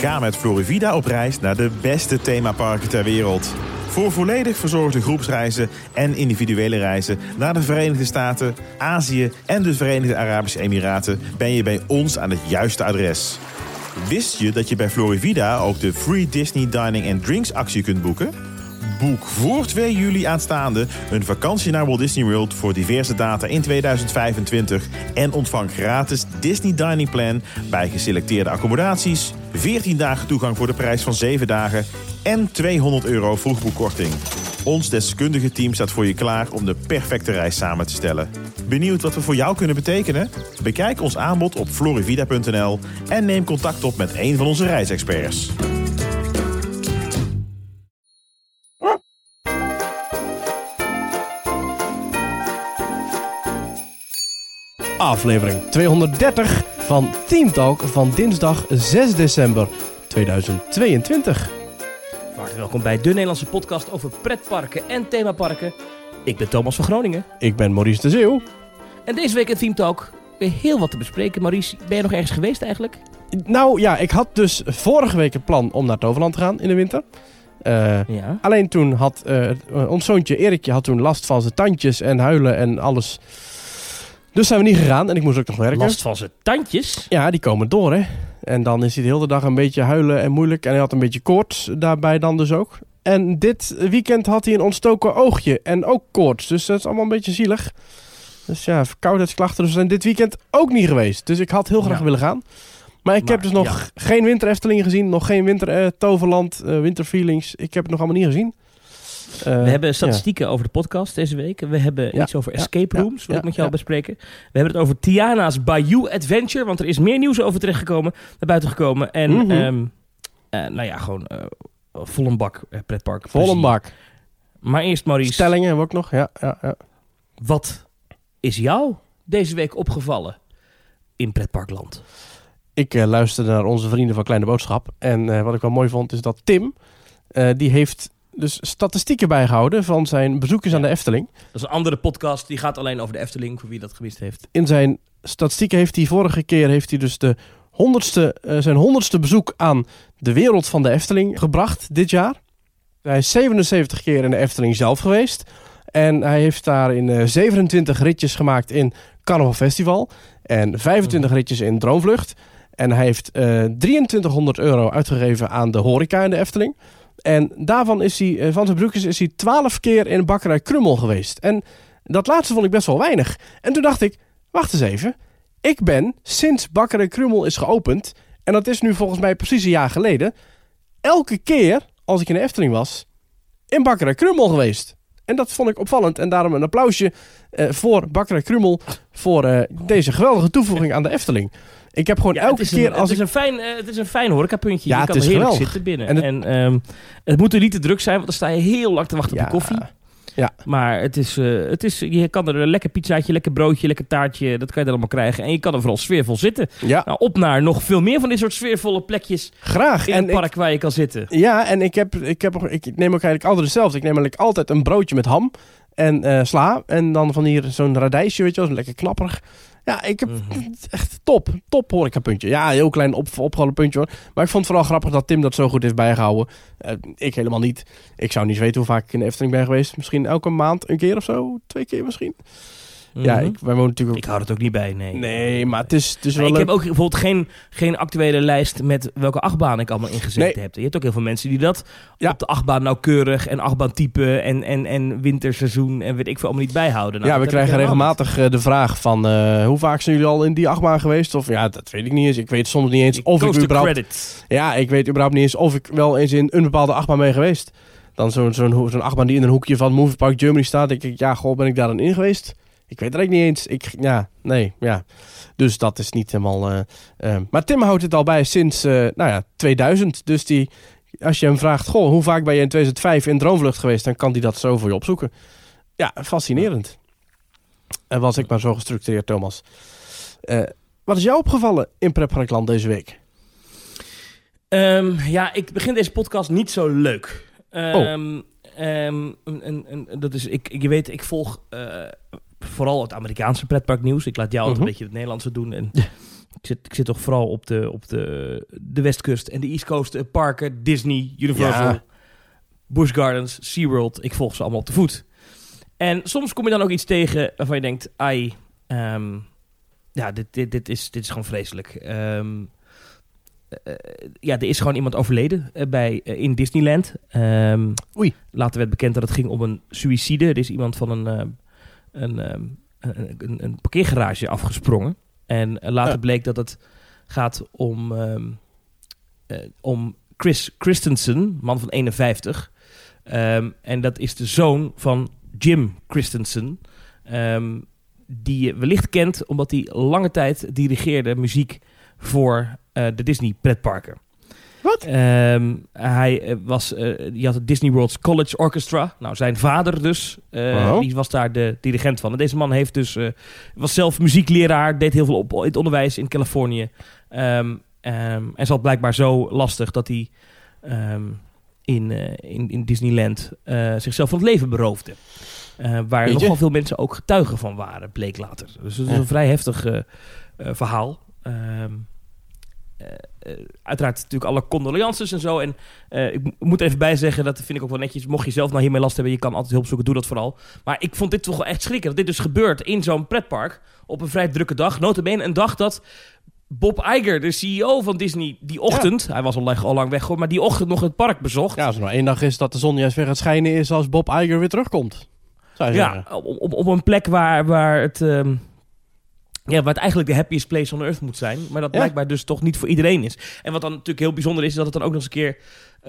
Ga met Florivida op reis naar de beste themaparken ter wereld. Voor volledig verzorgde groepsreizen en individuele reizen naar de Verenigde Staten, Azië en de Verenigde Arabische Emiraten ben je bij ons aan het juiste adres. Wist je dat je bij Florivida ook de Free Disney Dining and Drinks actie kunt boeken? Boek voor 2 juli aanstaande een vakantie naar Walt Disney World voor diverse data in 2025 en ontvang gratis Disney Dining Plan bij geselecteerde accommodaties, 14 dagen toegang voor de prijs van 7 dagen en €200 vroegboekkorting. Ons deskundige team staat voor je klaar om de perfecte reis samen te stellen. Benieuwd wat we voor jou kunnen betekenen? Bekijk ons aanbod op florivida.nl en neem contact op met een van onze reisexperts. Aflevering 230 van Team Talk van dinsdag 6 december 2022. Hartelijk welkom bij de Nederlandse podcast over pretparken en themaparken. Ik ben Thomas van Groningen. Ik ben Maurice de Zeeuw. En deze week in Team Talk weer heel wat te bespreken. Maurice, ben je nog ergens geweest eigenlijk? Nou ja, ik had dus vorige week het plan om naar Toverland te gaan in de winter. Ja. Alleen toen had ons zoontje Erikje had toen last van zijn tandjes en huilen en alles. Dus zijn we niet gegaan en ik moest ook nog werken. Last van zijn tandjes? Ja, die komen door hè. En dan is hij de hele dag een beetje huilen en moeilijk. En hij had een beetje koorts daarbij dan dus ook. En dit weekend had hij een ontstoken oogje en ook koorts. Dus dat is allemaal een beetje zielig. Dus ja, verkoudheidsklachten zijn dit weekend ook niet geweest. Dus ik had heel graag willen gaan. Maar ik heb dus nog geen winter Eftelingen gezien. Nog geen winter Toverland, winterfeelings. Ik heb het nog allemaal niet gezien. We hebben statistieken over de podcast deze week. We hebben iets over escape rooms, wil ik met jou bespreken. We hebben het over Tiana's Bayou Adventure, want er is meer nieuws over terechtgekomen, naar buiten gekomen. En gewoon vol een bak pretpark. Vol een bak. Maar eerst Maurice. Stellingen hebben we ook nog, ja. Wat is jou deze week opgevallen in pretparkland? Ik luisterde naar onze vrienden van Kleine Boodschap. En wat ik wel mooi vond is dat Tim, die heeft dus statistieken bijgehouden van zijn bezoekers aan de Efteling. Dat is een andere podcast, die gaat alleen over de Efteling, voor wie dat gemist heeft. In zijn statistieken heeft hij vorige keer dus zijn 100ste bezoek aan de wereld van de Efteling gebracht dit jaar. Hij is 77 keer in de Efteling zelf geweest. En hij heeft daar in 27 ritjes gemaakt in Carnaval Festival. En 25 ritjes in Droomvlucht. En hij heeft €2300 uitgegeven aan de horeca in de Efteling. En daarvan is hij, van zijn bezoekers is hij 12 keer in Bakkerij Krummel geweest. En dat laatste vond ik best wel weinig. En toen dacht ik, wacht eens even. Ik ben, sinds Bakkerij Krummel is geopend, en dat is nu volgens mij precies een jaar geleden, elke keer, als ik in de Efteling was, in Bakkerij Krummel geweest. En dat vond ik opvallend. En daarom een applausje voor Bakkerij Krummel voor deze geweldige toevoeging aan de Efteling. Ik heb gewoon elke keer als het is een fijn horecapuntje. Ja, je kan het is heerlijk geweldig zitten binnen. En het moet er niet te druk zijn, want dan sta je heel lang te wachten op je koffie. Ja. Maar je kan er een lekker pizzaatje, lekker broodje, lekker taartje, dat kan je er allemaal krijgen. En je kan er vooral sfeervol zitten. Ja. Nou, op naar nog veel meer van dit soort sfeervolle plekjes. Graag. In het park waar je kan zitten. Ja, en ik neem ook eigenlijk altijd hetzelfde. Ik neem eigenlijk altijd een broodje met ham en sla. En dan van hier zo'n radijsje, weet je wel, lekker knapperig. Ja, ik heb echt top horecapuntje. Ja, heel klein opgevallen puntje hoor. Maar ik vond het vooral grappig dat Tim dat zo goed heeft bijgehouden. Ik helemaal niet. Ik zou niet weten hoe vaak ik in de Efteling ben geweest. Misschien elke maand een keer of zo. 2 keer misschien. Ja, wij wonen natuurlijk ook... Ik hou het ook niet bij, nee. Nee, maar het is wel leuk. Ik heb ook bijvoorbeeld geen actuele lijst met welke achtbaan ik allemaal ingezet heb. Je hebt ook heel veel mensen die dat op de achtbaan nauwkeurig en achtbaantype en winterseizoen en weet ik veel allemaal niet bijhouden. Nou, we krijgen regelmatig de vraag van hoe vaak zijn jullie al in die achtbaan geweest? Of ja, dat weet ik niet eens. Ik weet soms niet eens of ik überhaupt... Ja, ik weet überhaupt niet eens of ik wel eens in een bepaalde achtbaan ben geweest. Dan zo'n achtbaan die in een hoekje van Movie Park Germany staat. Denk ik, ben ik daar dan in geweest? Ik weet het eigenlijk niet eens. Dus dat is niet helemaal... Maar Tim houdt het al bij sinds 2000. Dus als je hem vraagt, hoe vaak ben je in 2005 in Droomvlucht geweest? Dan kan hij dat zo voor je opzoeken. Ja, fascinerend. En was ik maar zo gestructureerd, Thomas. Wat is jou opgevallen in Pretparkland deze week? Ik begin deze podcast niet zo leuk. Dat is, je weet, ik volg... vooral het Amerikaanse pretparknieuws. Ik laat jou een beetje het Nederlandse doen. En Ik zit toch vooral op de Westkust en de East Coast parken. Disney, Universal, Busch Gardens, SeaWorld. Ik volg ze allemaal te voet. En soms kom je dan ook iets tegen waarvan je denkt... dit is gewoon vreselijk. Er is gewoon iemand overleden in Disneyland. Later werd bekend dat het ging om een suïcide. Er is iemand van een parkeergarage afgesprongen. En later bleek dat het gaat om Chris Christensen, man van 51. En dat is de zoon van Jim Christensen. Die je wellicht kent omdat hij lange tijd dirigeerde muziek voor de Disney pretparken. Wat? Hij had het Disney World's College Orchestra. Nou, zijn vader dus, die was daar de dirigent van. En deze man heeft dus, was zelf muziekleraar, deed heel veel op in het onderwijs in Californië. En zat blijkbaar zo lastig dat hij in Disneyland zichzelf van het leven beroofde. Waar nogal veel mensen ook getuigen van waren, bleek later. Dus het is een vrij heftig verhaal. Uiteraard natuurlijk alle condolences en zo. En ik moet er even bij zeggen, dat vind ik ook wel netjes. Mocht je zelf nou hiermee last hebben, je kan altijd hulp zoeken, doe dat vooral. Maar ik vond dit toch wel echt schrikken. Dat dit dus gebeurt in zo'n pretpark op een vrij drukke dag. Nota bene een dag dat Bob Iger, de CEO van Disney, die ochtend... Hij was al lang weg, maar die ochtend nog het park bezocht. Ja, als er nou 1 dag is dat de zon juist weer gaat schijnen is als Bob Iger weer terugkomt. Op een plek waar het... waar het eigenlijk de happiest place on earth moet zijn. Maar dat blijkbaar dus toch niet voor iedereen is. En wat dan natuurlijk heel bijzonder is dat het dan ook nog eens een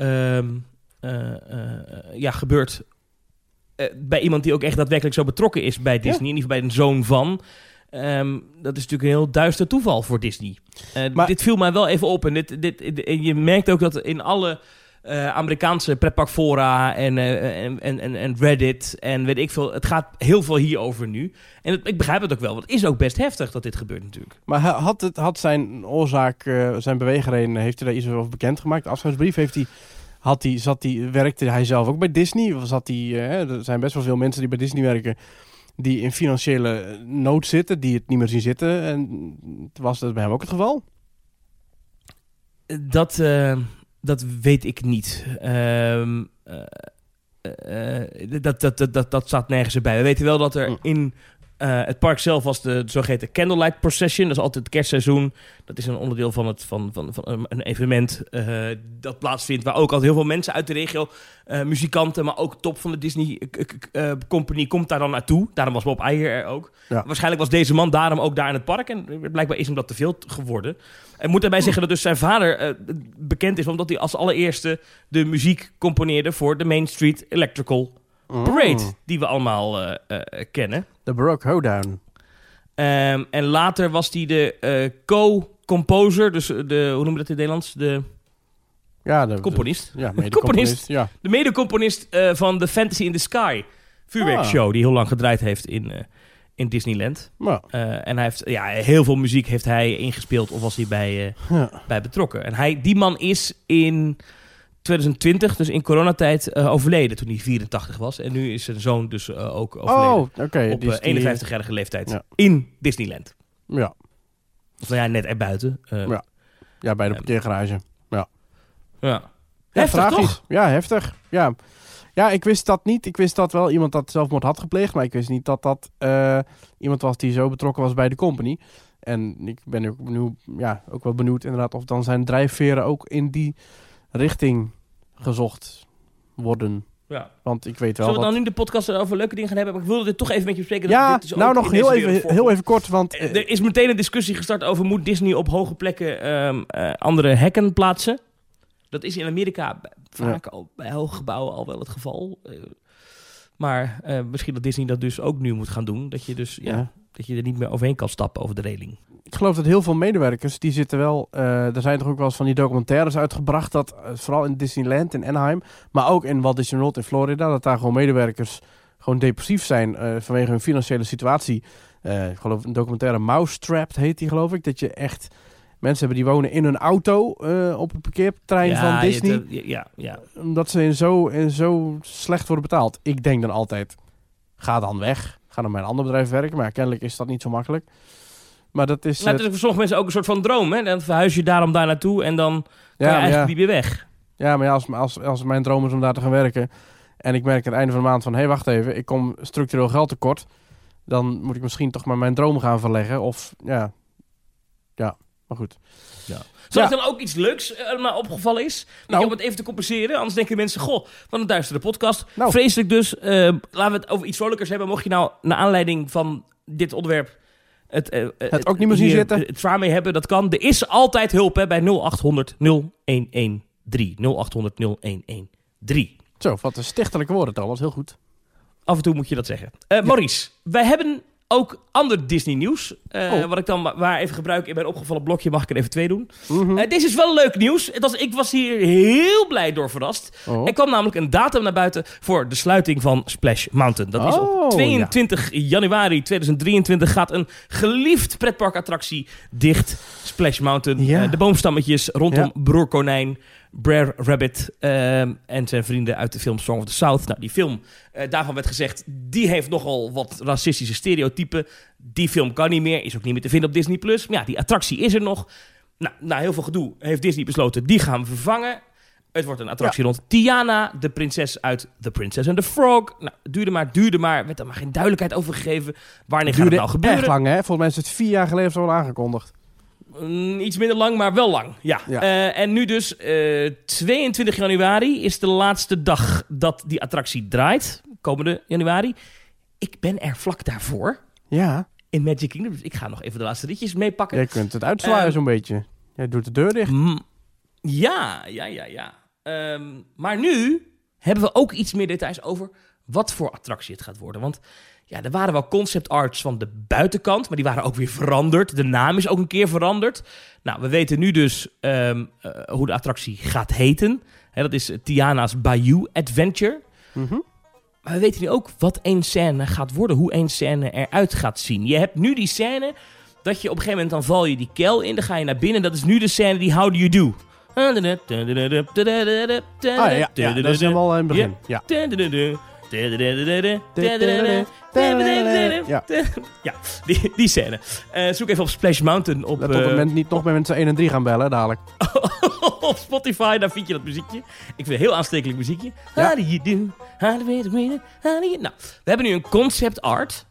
keer gebeurt bij iemand die ook echt daadwerkelijk zo betrokken is bij Disney. In ieder geval bij een zoon van. Dat is natuurlijk een heel duister toeval voor Disney. Maar dit viel mij wel even op. En je merkt ook dat in alle Amerikaanse pretparkfora en Reddit en weet ik veel. Het gaat heel veel hierover nu. En ik begrijp het ook wel, want het is ook best heftig dat dit gebeurt natuurlijk. Maar had zijn oorzaak, zijn beweegreden, heeft hij daar iets over bekendgemaakt? De afscheidsbrief werkte hij zelf ook bij Disney? Of er zijn best wel veel mensen die bij Disney werken die in financiële nood zitten, die het niet meer zien zitten. En was dat bij hem ook het geval? Dat weet ik niet. Dat staat nergens erbij. We weten wel dat er in het park zelf was de zogeheten Candlelight Procession. Dat is altijd het kerstseizoen. Dat is een onderdeel van een evenement dat plaatsvindt, waar ook altijd heel veel mensen uit de regio, muzikanten, maar ook top van de Disney Company komt daar dan naartoe. Daarom was Bob Iger er ook. Ja. Waarschijnlijk was deze man daarom ook daar in het park. En blijkbaar is hem dat te veel geworden. En moet daarbij zeggen dat dus zijn vader bekend is, omdat hij als allereerste de muziek componeerde voor de Main Street Electrical Parade, die we allemaal kennen. De Baroque Hoedown. En later was hij de co-composer, dus hoe noemen we dat in het Nederlands? De componist. Mede-componist. Ja. De mede-componist van The Fantasy in the Sky vuurwerkshow, die heel lang gedraaid heeft in Disneyland. Ja. En hij heeft heel veel muziek heeft hij ingespeeld of was hij bij betrokken. En die man is in 2020, dus in coronatijd, overleden toen hij 84 was. En nu is zijn zoon dus ook overleden. Op 51-jarige leeftijd in Disneyland. Ja. Of net erbuiten. Ja, bij de parkeergarage. Ja. Heftig, toch? Ja, heftig. Ja, ik wist dat niet. Ik wist dat wel iemand dat zelfmoord had gepleegd, maar ik wist niet dat iemand was die zo betrokken was bij de company. En ik ben ook nu ook wel benieuwd inderdaad of dan zijn drijfveren ook in die richting gezocht worden. Ja. Want ik weet wel. Zullen we dan nu de podcast over leuke dingen gaan hebben? Maar ik wilde dit toch even met je bespreken. Ja, dit is nou nog heel even kort. Want er is meteen een discussie gestart over moet Disney op hoge plekken andere hekken plaatsen. Dat is in Amerika vaak al bij hoge gebouwen al wel het geval. Maar misschien dat Disney dat dus ook nu moet gaan doen. Dat je dus dat je er niet meer overheen kan stappen over de reling. Ik geloof dat heel veel medewerkers, die zitten wel... er zijn toch ook wel eens van die documentaires uitgebracht, dat vooral in Disneyland, in Anaheim, maar ook in Walt Disney World in Florida, dat daar gewoon medewerkers gewoon depressief zijn vanwege hun financiële situatie. Ik geloof een documentaire Mousetrapped heet die, geloof ik. Dat je echt mensen hebben die wonen in een auto op een parkeerterrein van Disney. Omdat ze in zo slecht worden betaald. Ik denk dan altijd, ga dan weg. Ga dan bij een ander bedrijf werken. Maar kennelijk is dat niet zo makkelijk. Maar dat is... Nou, het is voor sommige mensen ook een soort van droom. Hè? Dan verhuis je daarom daar naartoe en dan kan je eigenlijk niet meer weg. Ja, maar als mijn droom is om daar te gaan werken... en ik merk aan het einde van de maand van... hé, wacht even, ik kom structureel geld tekort... dan moet ik misschien toch maar mijn droom gaan verleggen. Of, ja, maar goed. Ja. Zal ik dan ook iets leuks maar opgevallen is? Om het even te compenseren. Anders denken mensen, goh, wat een duistere podcast. Nou. Vreselijk dus. Laten we het over iets vrolijkers hebben. Mocht je nou naar aanleiding van dit onderwerp... Het ook niet meer zien zitten. Het zwaar mee hebben, dat kan. Er is altijd hulp hè, bij 0800 0113. 0800 0113. Zo, wat een stichtelijke woorden, Thomas. Heel goed. Af en toe moet je dat zeggen. Maurice, wij hebben ook ander Disney nieuws. Wat ik dan maar even gebruik in mijn opgevallen blokje. Mag ik er even 2 doen. Mm-hmm. Dit is wel leuk nieuws. Ik was hier heel blij door verrast. Er kwam namelijk een datum naar buiten voor de sluiting van Splash Mountain. Dat is op 22 januari 2023 gaat een geliefd pretparkattractie dicht. Splash Mountain. De boomstammetjes rondom Broer Konijn, Brer Rabbit en zijn vrienden uit de film Song of the South. Nou, die film, daarvan werd gezegd, die heeft nogal wat racistische stereotypen. Die film kan niet meer, is ook niet meer te vinden op Disney+. Maar ja, die attractie is er nog. Nou, na heel veel gedoe heeft Disney besloten, die gaan we vervangen. Het wordt een attractie rond Tiana, de prinses uit The Princess and the Frog. Nou, duurde maar. Werd er maar geen duidelijkheid over gegeven. Wanneer gaat het nou gebeuren? Erg lang, hè? Volgens mij is het 4 jaar geleden zo aangekondigd. Iets minder lang, maar wel lang. Ja. En nu dus 22 januari is de laatste dag dat die attractie draait. Komende januari. Ik ben er vlak daarvoor. Ja. In Magic Kingdom. Dus ik ga nog even de laatste ritjes meepakken. Jij kunt het uitzwaaien zo'n beetje. Jij doet de deur dicht. Ja. Maar nu hebben we ook iets meer details over wat voor attractie het gaat worden. Want ja, er waren wel concept arts van de buitenkant, maar die waren ook weer veranderd. De naam is ook een keer veranderd. Nou, we weten nu dus hoe de attractie gaat heten. Dat is Tiana's Bayou Adventure. Mm-hmm. Maar we weten nu ook wat één scène gaat worden, hoe één scène eruit gaat zien. Je hebt nu die scène dat je op een gegeven moment dan val je die kel in, dan ga je naar binnen. Dat is nu de scène die How Do You Do. Dat is helemaal in het begin. Ja. Die scène. Zoek even op Splash Mountain op... Dat op het moment niet nog bij mensen 1 en 3 gaan bellen, dadelijk. Op Spotify, daar vind je dat muziekje. Ik vind het een heel aanstekelijk muziekje. Ja. How do you do? How do you do? Nou, we hebben nu een concept art.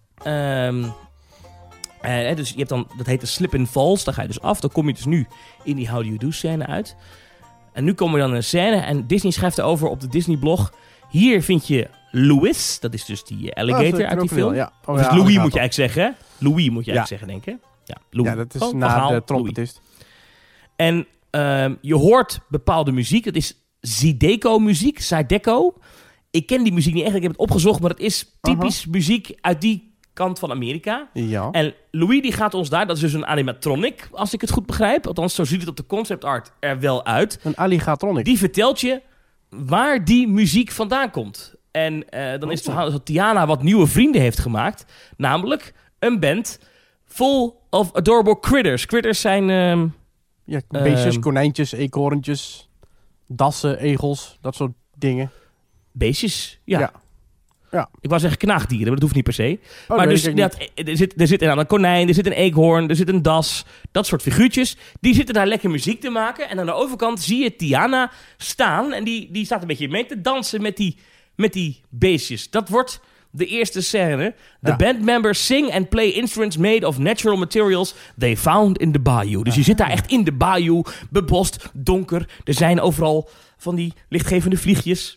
Dus je hebt dan, dat heet de Slip and Falls. Daar ga je dus af. Dan kom je dus nu in die How do you do scène uit. En nu komen we dan in een scène. En Disney schrijft erover op de Disney blog. Hier vind je Louis. Dat is dus die alligator uit die film. Ja. Of Louis moet je eigenlijk zeggen, hè? Louis moet je eigenlijk zeggen, denk ik. Ja, Louis. Ja, dat is na de trompetist. En je hoort bepaalde muziek. Dat is Zydeco-muziek. Zydeco. Ik ken die muziek niet echt. Ik heb het opgezocht, maar het is typisch muziek uit die kant van Amerika. Ja. En Louis die gaat ons daar... Dat is dus een animatronic, als ik het goed begrijp. Althans, zo ziet het op de concept art er wel uit. Een alligatronic. Die vertelt je waar die muziek vandaan komt. En dan is het verhaal dat Tiana wat nieuwe vrienden heeft gemaakt. Namelijk een band full of adorable critters. Critters zijn... beestjes, konijntjes, eekhoorntjes, dassen, egels, dat soort dingen. Beestjes, ja. Ja. Ik wou zeggen knaagdieren, maar dat hoeft niet per se. Maar dus er zit een konijn, er zit een eekhoorn, er zit een das. Dat soort figuurtjes. Die zitten daar lekker muziek te maken. En aan de overkant zie je Tiana staan. En die staat een beetje mee te dansen met die beestjes. Dat wordt de eerste scène. The band members sing and play instruments made of natural materials they found in the bayou. Dus je zit daar echt in de bayou, bebost, donker. Er zijn overal van die lichtgevende vliegjes.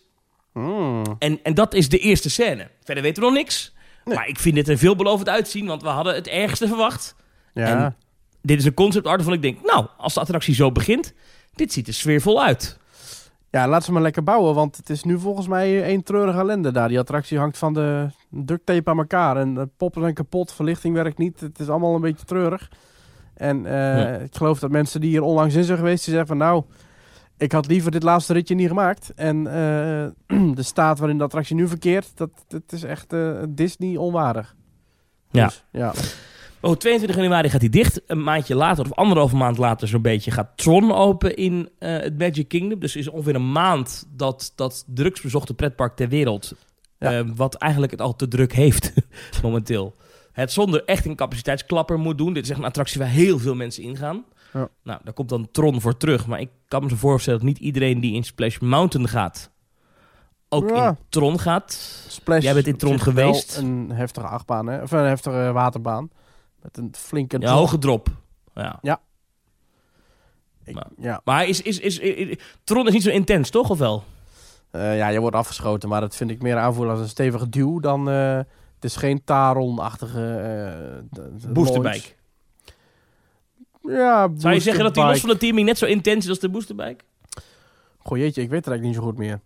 En dat is de eerste scène. Verder weten we nog niks. Nee. Maar ik vind het er veelbelovend uitzien, want we hadden het ergste verwacht. Ja. En dit is een concept art waarvan ik denk, nou, als de attractie zo begint, dit ziet er sfeervol uit. Ja, laat ze maar lekker bouwen, want het is nu volgens mij één treurige ellende daar. Die attractie hangt van de duct tape aan elkaar en de poppen zijn kapot, verlichting werkt niet. Het is allemaal een beetje treurig. En ik geloof dat mensen die hier onlangs in zijn geweest, die zeggen van nou, ik had liever dit laatste ritje niet gemaakt. En de staat waarin de attractie nu verkeert, dat is echt Disney onwaardig. Ja. Dus, ja. 22 januari gaat hij dicht. Een maandje later, of 1,5 maand later zo'n beetje, gaat Tron open in het Magic Kingdom. Dus is ongeveer een maand dat drugsbezochte pretpark ter wereld, wat eigenlijk het al te druk heeft momenteel, het zonder echt een capaciteitsklapper moet doen. Dit is echt een attractie waar heel veel mensen ingaan. Ja. Nou, daar komt dan Tron voor terug. Maar ik kan me zo voorstellen dat niet iedereen die in Splash Mountain gaat... ook in Tron gaat. Splash, jij bent in Tron geweest. Een heftige achtbaan, hè? Of een heftige waterbaan. Met een flinke... Ja, hoge drop. Ja. Maar Tron is niet zo intens, toch? Of wel? Je wordt afgeschoten. Maar dat vind ik meer aanvoelen als een stevige duw dan... het is geen Taron-achtige... boosterbike. Ja, zou je zeggen dat die los van de teaming net zo intens is als de boosterbike? Goh jeetje, ik weet het eigenlijk niet zo goed meer.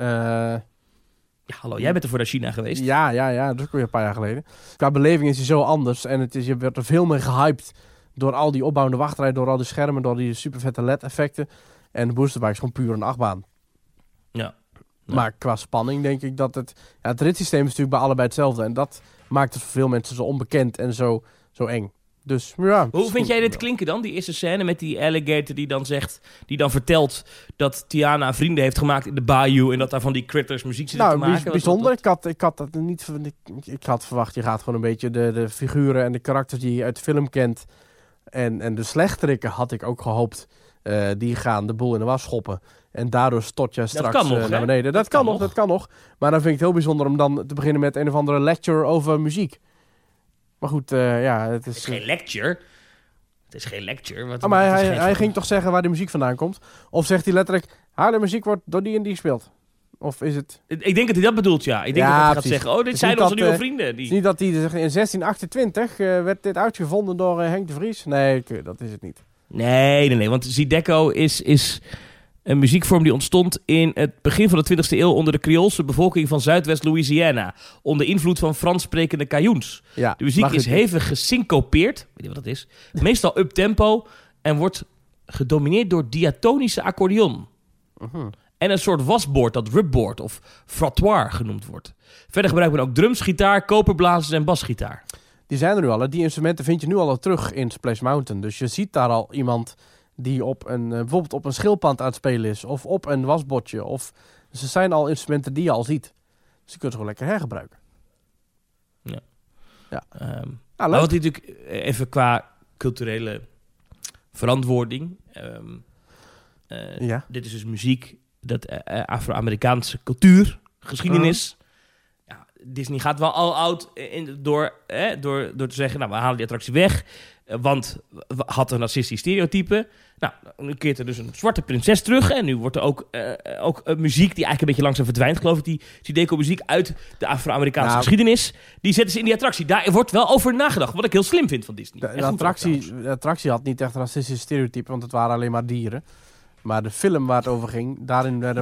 Hallo, jij bent er voor naar China geweest. Ja, dat is ook weer een paar jaar geleden. Qua beleving is hij zo anders. En je werd er veel meer gehyped door al die opbouwende wachtrij, door al die schermen, door die super vette LED-effecten. En de boosterbike is gewoon puur een achtbaan. Ja. Maar qua spanning denk ik dat het ritssysteem is natuurlijk bij allebei hetzelfde. En dat maakt het voor veel mensen zo onbekend en zo eng. Dus, ja. Hoe vind jij dit klinken dan? Die eerste scène met die alligator die dan vertelt dat Tiana vrienden heeft gemaakt in de bayou en dat daar van die critters muziek zitten te maken. Bijzonder. Ik had dat niet. Ik had verwacht, je gaat gewoon een beetje de figuren en de karakters die je uit de film kent en de slechterikken had ik ook gehoopt. Die gaan de boel in de was schoppen. En daardoor stort je straks naar beneden. Dat kan nog. Maar dan vind ik het heel bijzonder om dan te beginnen met een of andere lecture over muziek. Maar goed, het is... geen lecture. Het is geen lecture. Maar hij ging toch zeggen waar de muziek vandaan komt? Of zegt hij letterlijk, de muziek wordt door die en die gespeeld? Of is het... Ik denk dat hij dat bedoelt, ja. Ik denk dat hij gaat zeggen, dit zijn onze nieuwe vrienden. Het is niet dat hij zegt, in 1628 werd dit uitgevonden door Henk de Vries. Nee, dat is het niet. Nee. Want Zydeco is een muziekvorm die ontstond in het begin van de 20e eeuw onder de Creoolse bevolking van Zuidwest-Louisiana. Onder invloed van Frans sprekende Cajouns. Ja, de muziek is hevig gesyncopeerd, weet je wat dat is? Meestal up-tempo en wordt gedomineerd door diatonische accordeon. En een soort wasboord dat rubboard of frottoir genoemd wordt. Verder gebruikt men ook drums, gitaar, koperblazers en basgitaar. Die zijn er nu al. Hè? Die instrumenten vind je nu al terug in Splash Mountain. Dus je ziet daar al iemand die bijvoorbeeld op een schildpad aan het spelen is. Of op een wasbordje. Dus er zijn al instrumenten die je al ziet. Dus je kunt ze gewoon lekker hergebruiken. Ja. Leuk. Wat natuurlijk even qua culturele verantwoording. Dit is dus muziek, dat Afro-Amerikaanse cultuur, geschiedenis. Disney gaat wel al oud door te zeggen, we halen die attractie weg. Want we hadden een racistisch stereotype. Nou, nu keert er dus een zwarte prinses terug. En nu wordt er ook muziek die eigenlijk een beetje langzaam verdwijnt, geloof ik. Die Zydeco-muziek uit de Afro-Amerikaanse geschiedenis. Die zetten ze in die attractie. Daar wordt wel over nagedacht. Wat ik heel slim vind van Disney. De attractie had niet echt een racistisch stereotype, want het waren alleen maar dieren. Maar de film waar het over ging, daarin werd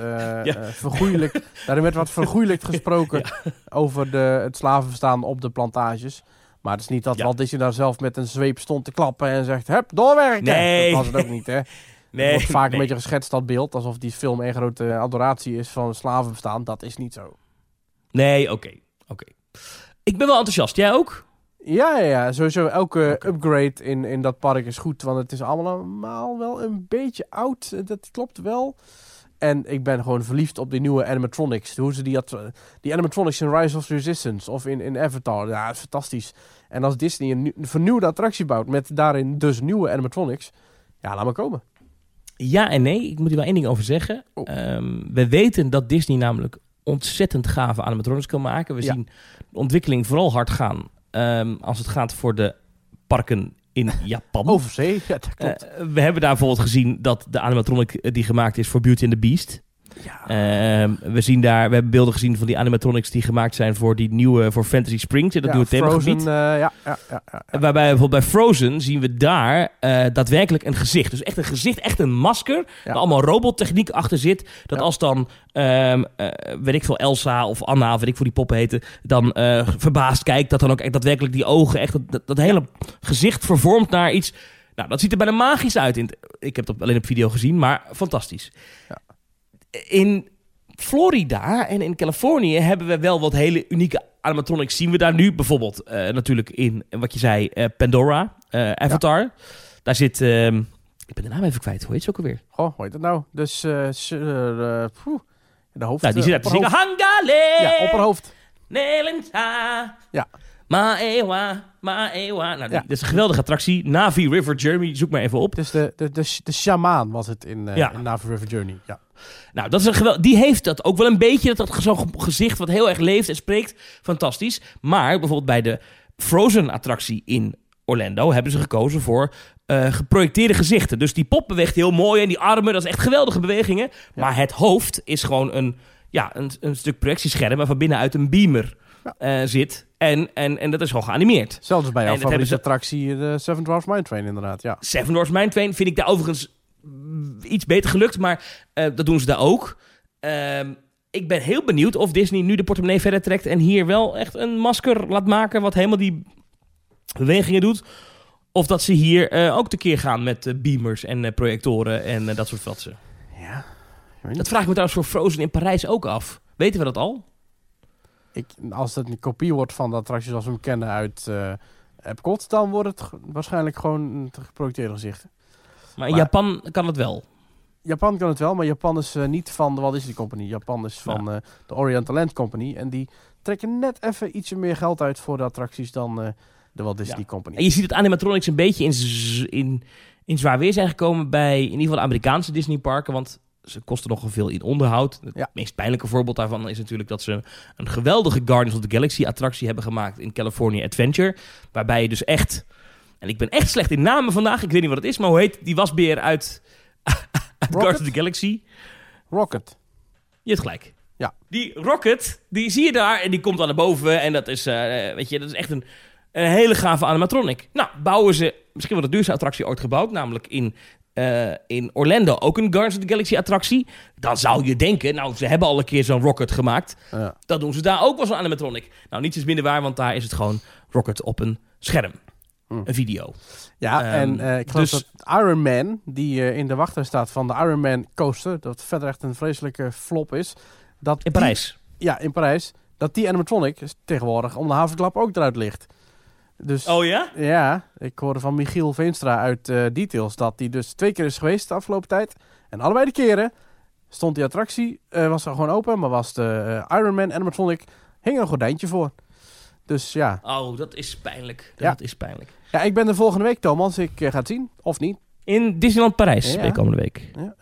wat vergoeilijkt gesproken over het slavenverstaan op de plantages. Maar het is niet dat Walt Disney daar zelf met een zweep stond te klappen en zegt, hup, doorwerken. Nee. Dat was het ook niet, hè. Het wordt vaak een beetje geschetst, dat beeld, alsof die film een grote adoratie is van slavenbestaan. Dat is niet zo. Nee, oké. Ik ben wel enthousiast. Jij ook? Ja. Sowieso elke upgrade in dat park is goed, want het is allemaal wel een beetje oud. Dat klopt wel. En ik ben gewoon verliefd op die nieuwe animatronics. Hoe ze die animatronics in Rise of the Resistance of in Avatar. Ja, dat is fantastisch. En als Disney een vernieuwde attractie bouwt met daarin dus nieuwe animatronics, laat maar komen. Ja en nee, ik moet hier wel één ding over zeggen. We weten dat Disney namelijk ontzettend gave animatronics kan maken. We zien de ontwikkeling vooral hard gaan als het gaat voor de parken in Japan. Overzee, ja, dat klopt. We hebben daar bijvoorbeeld gezien dat de animatronic die gemaakt is voor Beauty and the Beast. Ja. We hebben beelden gezien van die animatronics die gemaakt zijn voor die nieuwe, voor Fantasy Springs, dat nieuwe themagebied. Waarbij bijvoorbeeld bij Frozen zien we daar daadwerkelijk een gezicht. Dus echt een gezicht, echt een masker, waar allemaal robottechniek achter zit. Dat als dan, weet ik veel, Elsa of Anna, weet ik voor die poppen heten, dan verbaasd kijkt, dat dan ook echt daadwerkelijk die ogen, echt dat hele gezicht vervormt naar iets. Nou, dat ziet er bijna magisch uit. Ik heb het alleen op video gezien, maar fantastisch. Ja. In Florida en in Californië hebben we wel wat hele unieke animatronics. Zien we daar nu bijvoorbeeld natuurlijk in, wat je zei, Pandora, Avatar. Ja. Daar zit, ik ben de naam even kwijt, hoe heet ze ook alweer? Hoe heet het nou? Dus de hoofd. Nou, die zit daar te zingen. Hangale! Ja, op haar hoofd. Nelenta. Ja. Maewa. Nou, dat is een geweldige attractie. Navi River Journey, zoek maar even op. Dus de shamaan was het in Navi River Journey. Ja. Nou, dat is die heeft dat ook wel een beetje, dat zo'n gezicht wat heel erg leeft en spreekt. Fantastisch. Maar bijvoorbeeld bij de Frozen attractie in Orlando hebben ze gekozen voor geprojecteerde gezichten. Dus die pop beweegt heel mooi en die armen, dat is echt geweldige bewegingen. Ja. Maar het hoofd is gewoon een stuk projectiescherm waarvan binnenuit een beamer zit. En dat is gewoon geanimeerd. Zelfs bij jouw favoriete attractie, de Seven Dwarfs Mine Train inderdaad. Ja. Seven Dwarfs Mine Train vind ik daar overigens iets beter gelukt, maar dat doen ze daar ook. Ik ben heel benieuwd of Disney nu de portemonnee verder trekt en hier wel echt een masker laat maken wat helemaal die bewegingen doet. Of dat ze hier ook tekeer gaan met beamers en projectoren en dat soort fratsen. Ja. Dat vraag ik me trouwens voor Frozen in Parijs ook af. Weten we dat al? Als het een kopie wordt van de attractie zoals we hem kennen uit Epcot, dan wordt het waarschijnlijk gewoon geprojecteerde gezichten. Maar in Japan kan het wel? Japan kan het wel, maar Japan is niet van de Walt Disney Company. Japan is van de Oriental Land Company. En die trekken net even ietsje meer geld uit voor de attracties dan de Walt Disney Company. En je ziet dat animatronics een beetje in zwaar weer zijn gekomen bij in ieder geval de Amerikaanse Disney parken, want ze kosten nogal veel in onderhoud. Het meest pijnlijke voorbeeld daarvan is natuurlijk dat ze een geweldige Guardians of the Galaxy attractie hebben gemaakt in California Adventure. Waarbij je dus echt, en ik ben echt slecht in namen vandaag, ik weet niet wat het is, maar hoe heet die wasbeer uit Guardians of the Galaxy? Rocket. Je hebt gelijk. Ja. Die Rocket, die zie je daar en die komt dan naar boven en dat is, dat is echt een hele gave animatronic. Nou, bouwen ze misschien wel de duurste attractie ooit gebouwd, namelijk in Orlando ook een Guardians of the Galaxy attractie. Dan zou je denken, nou, ze hebben al een keer zo'n Rocket gemaakt. Ja. Dan doen ze daar ook wel zo'n animatronic. Nou, niets is minder waar, want daar is het gewoon Rocket op een scherm. Een video. Ja, en ik geloof dat Iron Man, die in de wachtrij staat van de Iron Man coaster, dat verder echt een vreselijke flop is. In Parijs. Ja, in Parijs. Dat die animatronic tegenwoordig om de haverklap ook eruit ligt. Dus, oh ja? Ja, ik hoorde van Michiel Veenstra uit Details dat hij dus 2 keer is geweest de afgelopen tijd. En allebei de keren stond die attractie, was er gewoon open, maar was de Iron Man animatronic, hing er een gordijntje voor. Dus ja. Oh, dat is pijnlijk. Dat is pijnlijk. Ja, ik ben er volgende week, Thomas. Ik ga het zien, of niet. In Disneyland Parijs, de komende week. Ja.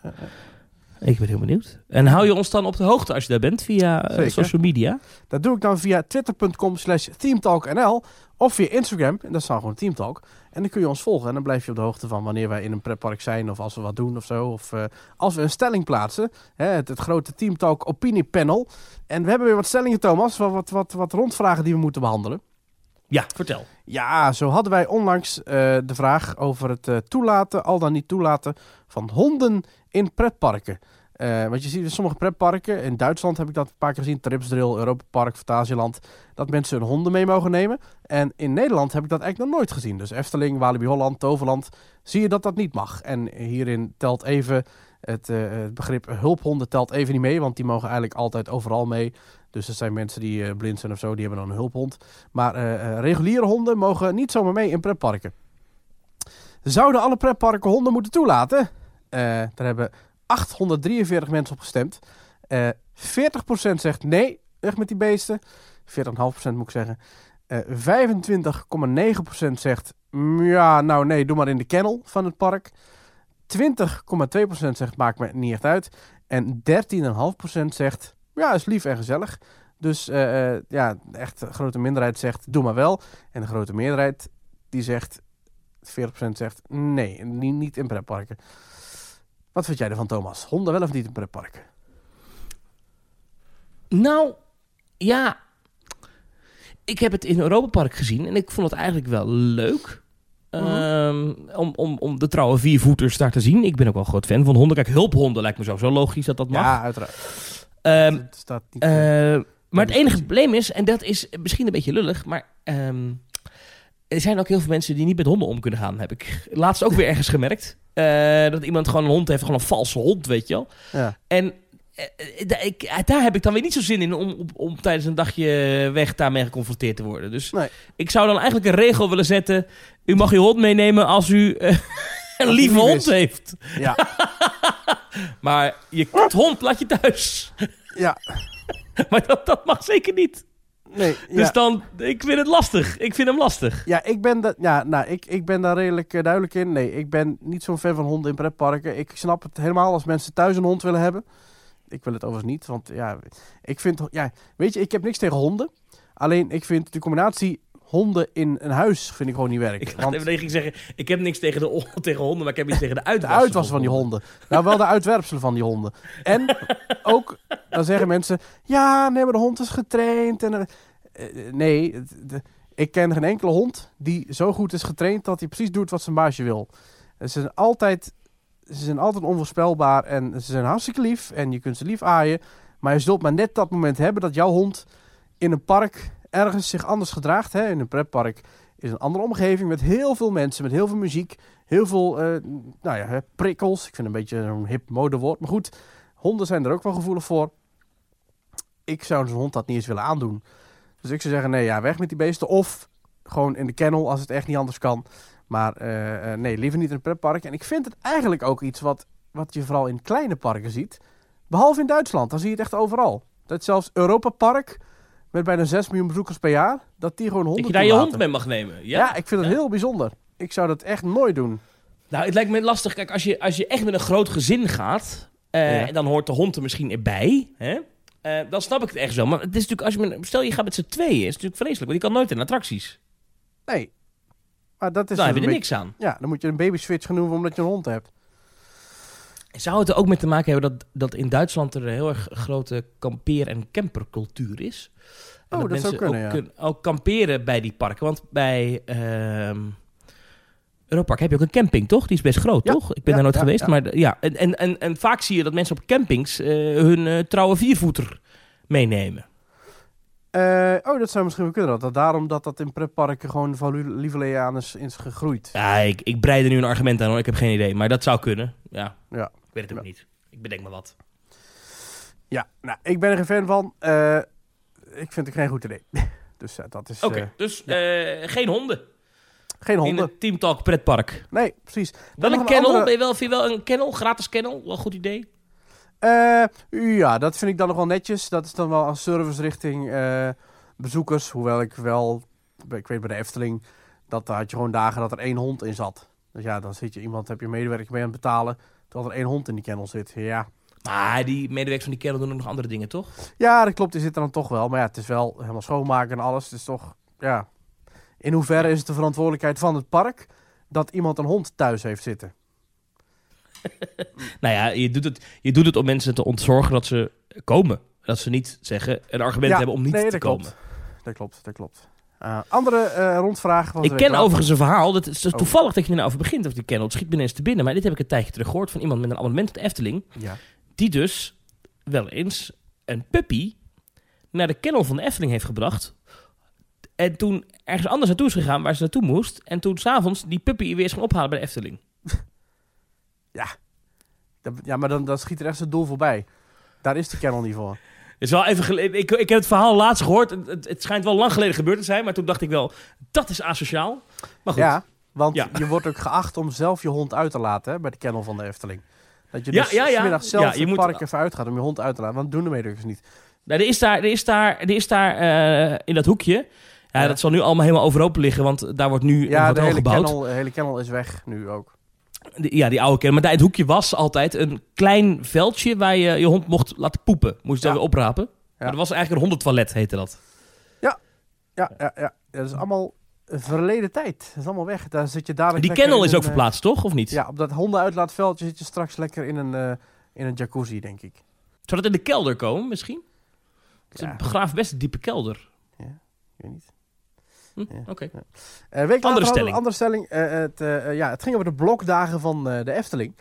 Ik ben heel benieuwd. En hou je ons dan op de hoogte als je daar bent via social media? Dat doe ik dan via twitter.com/themetalknl of via Instagram. En dat is dan gewoon Teamtalk. En dan kun je ons volgen en dan blijf je op de hoogte van wanneer wij in een pretpark zijn of als we wat doen of zo. Of als we een stelling plaatsen. Het grote Teamtalk opiniepanel. En we hebben weer wat stellingen, Thomas. Wat rondvragen die we moeten behandelen. Ja, vertel. Ja, zo hadden wij onlangs de vraag over het toelaten, al dan niet toelaten, van honden in pretparken. Want je ziet in sommige pretparken, in Duitsland heb ik dat een paar keer gezien, Tripsdrill, Europa Park, Fantasieland, dat mensen hun honden mee mogen nemen. En in Nederland heb ik dat eigenlijk nog nooit gezien. Dus Efteling, Walibi Holland, Toverland, zie je dat niet mag. En hierin telt even het begrip hulphonden telt even niet mee, want die mogen eigenlijk altijd overal mee. Dus er zijn mensen die blind zijn of zo, die hebben dan een hulphond. Maar reguliere honden mogen niet zomaar mee in pretparken. Zouden alle pretparken honden moeten toelaten? Daar hebben 843 mensen op gestemd. 40% zegt nee, weg met die beesten. 40,5% moet ik zeggen. 25,9% zegt ja, nou nee, doe maar in de kennel van het park. 20,2% zegt maakt me niet echt uit. En 13,5% zegt ja, is lief en gezellig. Dus echt de grote minderheid zegt doe maar wel. En de grote meerderheid die zegt 40% zegt nee, niet in pretparken. Wat vind jij ervan, Thomas? Honden wel of niet in pretparken? Nou, ja. Ik heb het in Europa Park gezien en ik vond het eigenlijk wel leuk. Om de trouwe viervoeters daar te zien. Ik ben ook wel een groot fan van honden. Kijk, hulphonden lijkt me zo logisch dat mag. Ja, uiteraard. Het staat niet, maar het enige probleem is, en dat is misschien een beetje lullig, maar er zijn ook heel veel mensen die niet met honden om kunnen gaan, heb ik laatst ook weer ergens gemerkt. Dat iemand gewoon een hond heeft, gewoon een valse hond, weet je wel. Ja. En daar heb ik dan weer niet zo zin in om tijdens een dagje weg daarmee geconfronteerd te worden. Dus ik zou dan eigenlijk een regel willen zetten. U mag uw hond meenemen als u een lieve hond heeft. Ja. Maar je hond laat je thuis. Ja. Maar dat mag zeker niet. Nee, dus dan, ik vind het lastig. Ik vind hem lastig. Ja, ik ben daar redelijk duidelijk in. Nee, ik ben niet zo'n fan van honden in pretparken. Ik snap het helemaal als mensen thuis een hond willen hebben. Ik wil het overigens niet, want ik vind... Ja, weet je, ik heb niks tegen honden. Alleen, ik vind de combinatie honden in een huis vind ik gewoon niet werken. Ik ging zeggen, ik heb niks tegen honden, maar ik heb iets tegen de uitwassen. De uitwassen van die honden. Nou, wel de uitwerpselen van die honden. En ook, dan zeggen mensen... Ja, nee, maar de hond is getraind. En, nee, ik ken geen enkele hond die zo goed is getraind... dat hij precies doet wat zijn baasje wil. Ze zijn altijd onvoorspelbaar en ze zijn hartstikke lief. En je kunt ze lief aaien. Maar je zult maar net dat moment hebben dat jouw hond in een park... ergens zich anders gedraagt. Hè? In een pretpark is een andere omgeving met heel veel mensen, met heel veel muziek, heel veel prikkels. Ik vind het een beetje een hip modewoord, maar goed, honden zijn er ook wel gevoelig voor. Ik zou zo'n hond dat niet eens willen aandoen. Dus ik zou zeggen, nee, weg met die beesten. Of gewoon in de kennel als het echt niet anders kan. Maar nee, liever niet in een pretpark. En ik vind het eigenlijk ook iets wat je vooral in kleine parken ziet. Behalve in Duitsland, dan zie je het echt overal. Dat zelfs Europa Park... met bijna 6 miljoen bezoekers per jaar, dat die gewoon honden dat je daar je hond mee mag nemen. Ja, ik vind het heel bijzonder. Ik zou dat echt nooit doen. Nou, het lijkt me lastig. Kijk, als je echt met een groot gezin gaat... en dan hoort de hond er misschien erbij... Hè? Dan snap ik het echt zo. Maar het is natuurlijk, stel je gaat met z'n tweeën... is het natuurlijk vreselijk, want je kan nooit in attracties. Nee. Maar dat is daar heb je er niks aan. Ja, dan moet je een babyswitch gaan doen omdat je een hond hebt. Zou het er ook mee te maken hebben dat in Duitsland er een heel erg grote kampeer- en campercultuur is? En dat mensen zou kunnen, ook kamperen bij die parken. Want bij Europark heb je ook een camping, toch? Die is best groot, toch? Ik ben daar nooit geweest. Ja. Maar en vaak zie je dat mensen op campings hun trouwe viervoeter meenemen. Dat zou misschien wel kunnen. Daarom dat in pretparken gewoon van lieverlee aan is gegroeid. Ja, ik breid er nu een argument aan hoor. Ik heb geen idee. Maar dat zou kunnen. Ja. Ik weet het ook niet. Ik bedenk maar wat. Ja, nou, ik ben er geen fan van. Ik vind het geen goed idee. Dus dat is... Oké, geen honden. Geen honden. In het Team Talk pretpark. Nee, precies. Dan een kennel. Vind je wel een kennel? Gratis kennel? Wel een goed idee? Ja, dat vind ik dan nog wel netjes. Dat is dan wel een service richting bezoekers. Hoewel ik weet bij de Efteling, dat had je gewoon dagen dat er 1 hond in zat. Dus ja, dan heb je een medewerker mee aan het betalen, terwijl er 1 hond in die kennel zit. Ja. Maar die medewerkers van die kennel doen ook nog andere dingen, toch? Ja, dat klopt. Die zitten dan toch wel. Maar ja, het is wel helemaal schoonmaken en alles. Het is toch, ja... In hoeverre is het de verantwoordelijkheid van het park dat iemand een hond thuis heeft zitten? Nou ja, je doet het om mensen te ontzorgen dat ze komen. Dat ze niet zeggen een argument hebben om niet te komen. Dat klopt. Andere rondvraag. Ik ken overigens een verhaal. Het is toevallig dat je er nou over begint over die kennel. Het schiet me ineens te binnen. Maar dit heb ik een tijdje terug gehoord van iemand met een abonnement op de Efteling. Ja. Die dus wel eens een puppy naar de kennel van de Efteling heeft gebracht. En toen ergens anders naartoe is gegaan waar ze naartoe moest. En toen s'avonds die puppy weer eens gaan ophalen bij de Efteling. Ja, maar dan schiet er echt zijn doel voorbij. Daar is de kennel niet voor. Het is wel even geleden. Ik heb het verhaal laatst gehoord. Het schijnt wel lang geleden gebeurd te zijn. Maar toen dacht ik wel, dat is asociaal. Maar goed. Ja, want je wordt ook geacht om zelf je hond uit te laten, hè, bij de kennel van de Efteling. Dat je dus 's middags zelf het park even uitgaat om je hond uit te laten. Want dat doen de medewerkers niet. Nou, er is daar in dat hoekje... Ja, dat zal nu allemaal helemaal overhoop liggen, want daar wordt nu een hotel gebouwd. De hele kennel is weg nu ook. Die oude kennel. Maar het hoekje was altijd een klein veldje waar je je hond mocht laten poepen. Moest je dan weer oprapen. Ja. Maar dat was eigenlijk een hondentoilet, heette dat. Ja. Dat is allemaal verleden tijd. Dat is allemaal weg. Daar zit je dadelijk. Die kennel is ook verplaatst, toch? Of niet? Ja, op dat hondenuitlaatveldje zit je straks lekker in een jacuzzi, denk ik. Zou dat in de kelder komen, misschien? Ze begraven best een diepe kelder. Ja, ik weet niet. Oké. Andere stelling. Het ging over de blokdagen van de Efteling.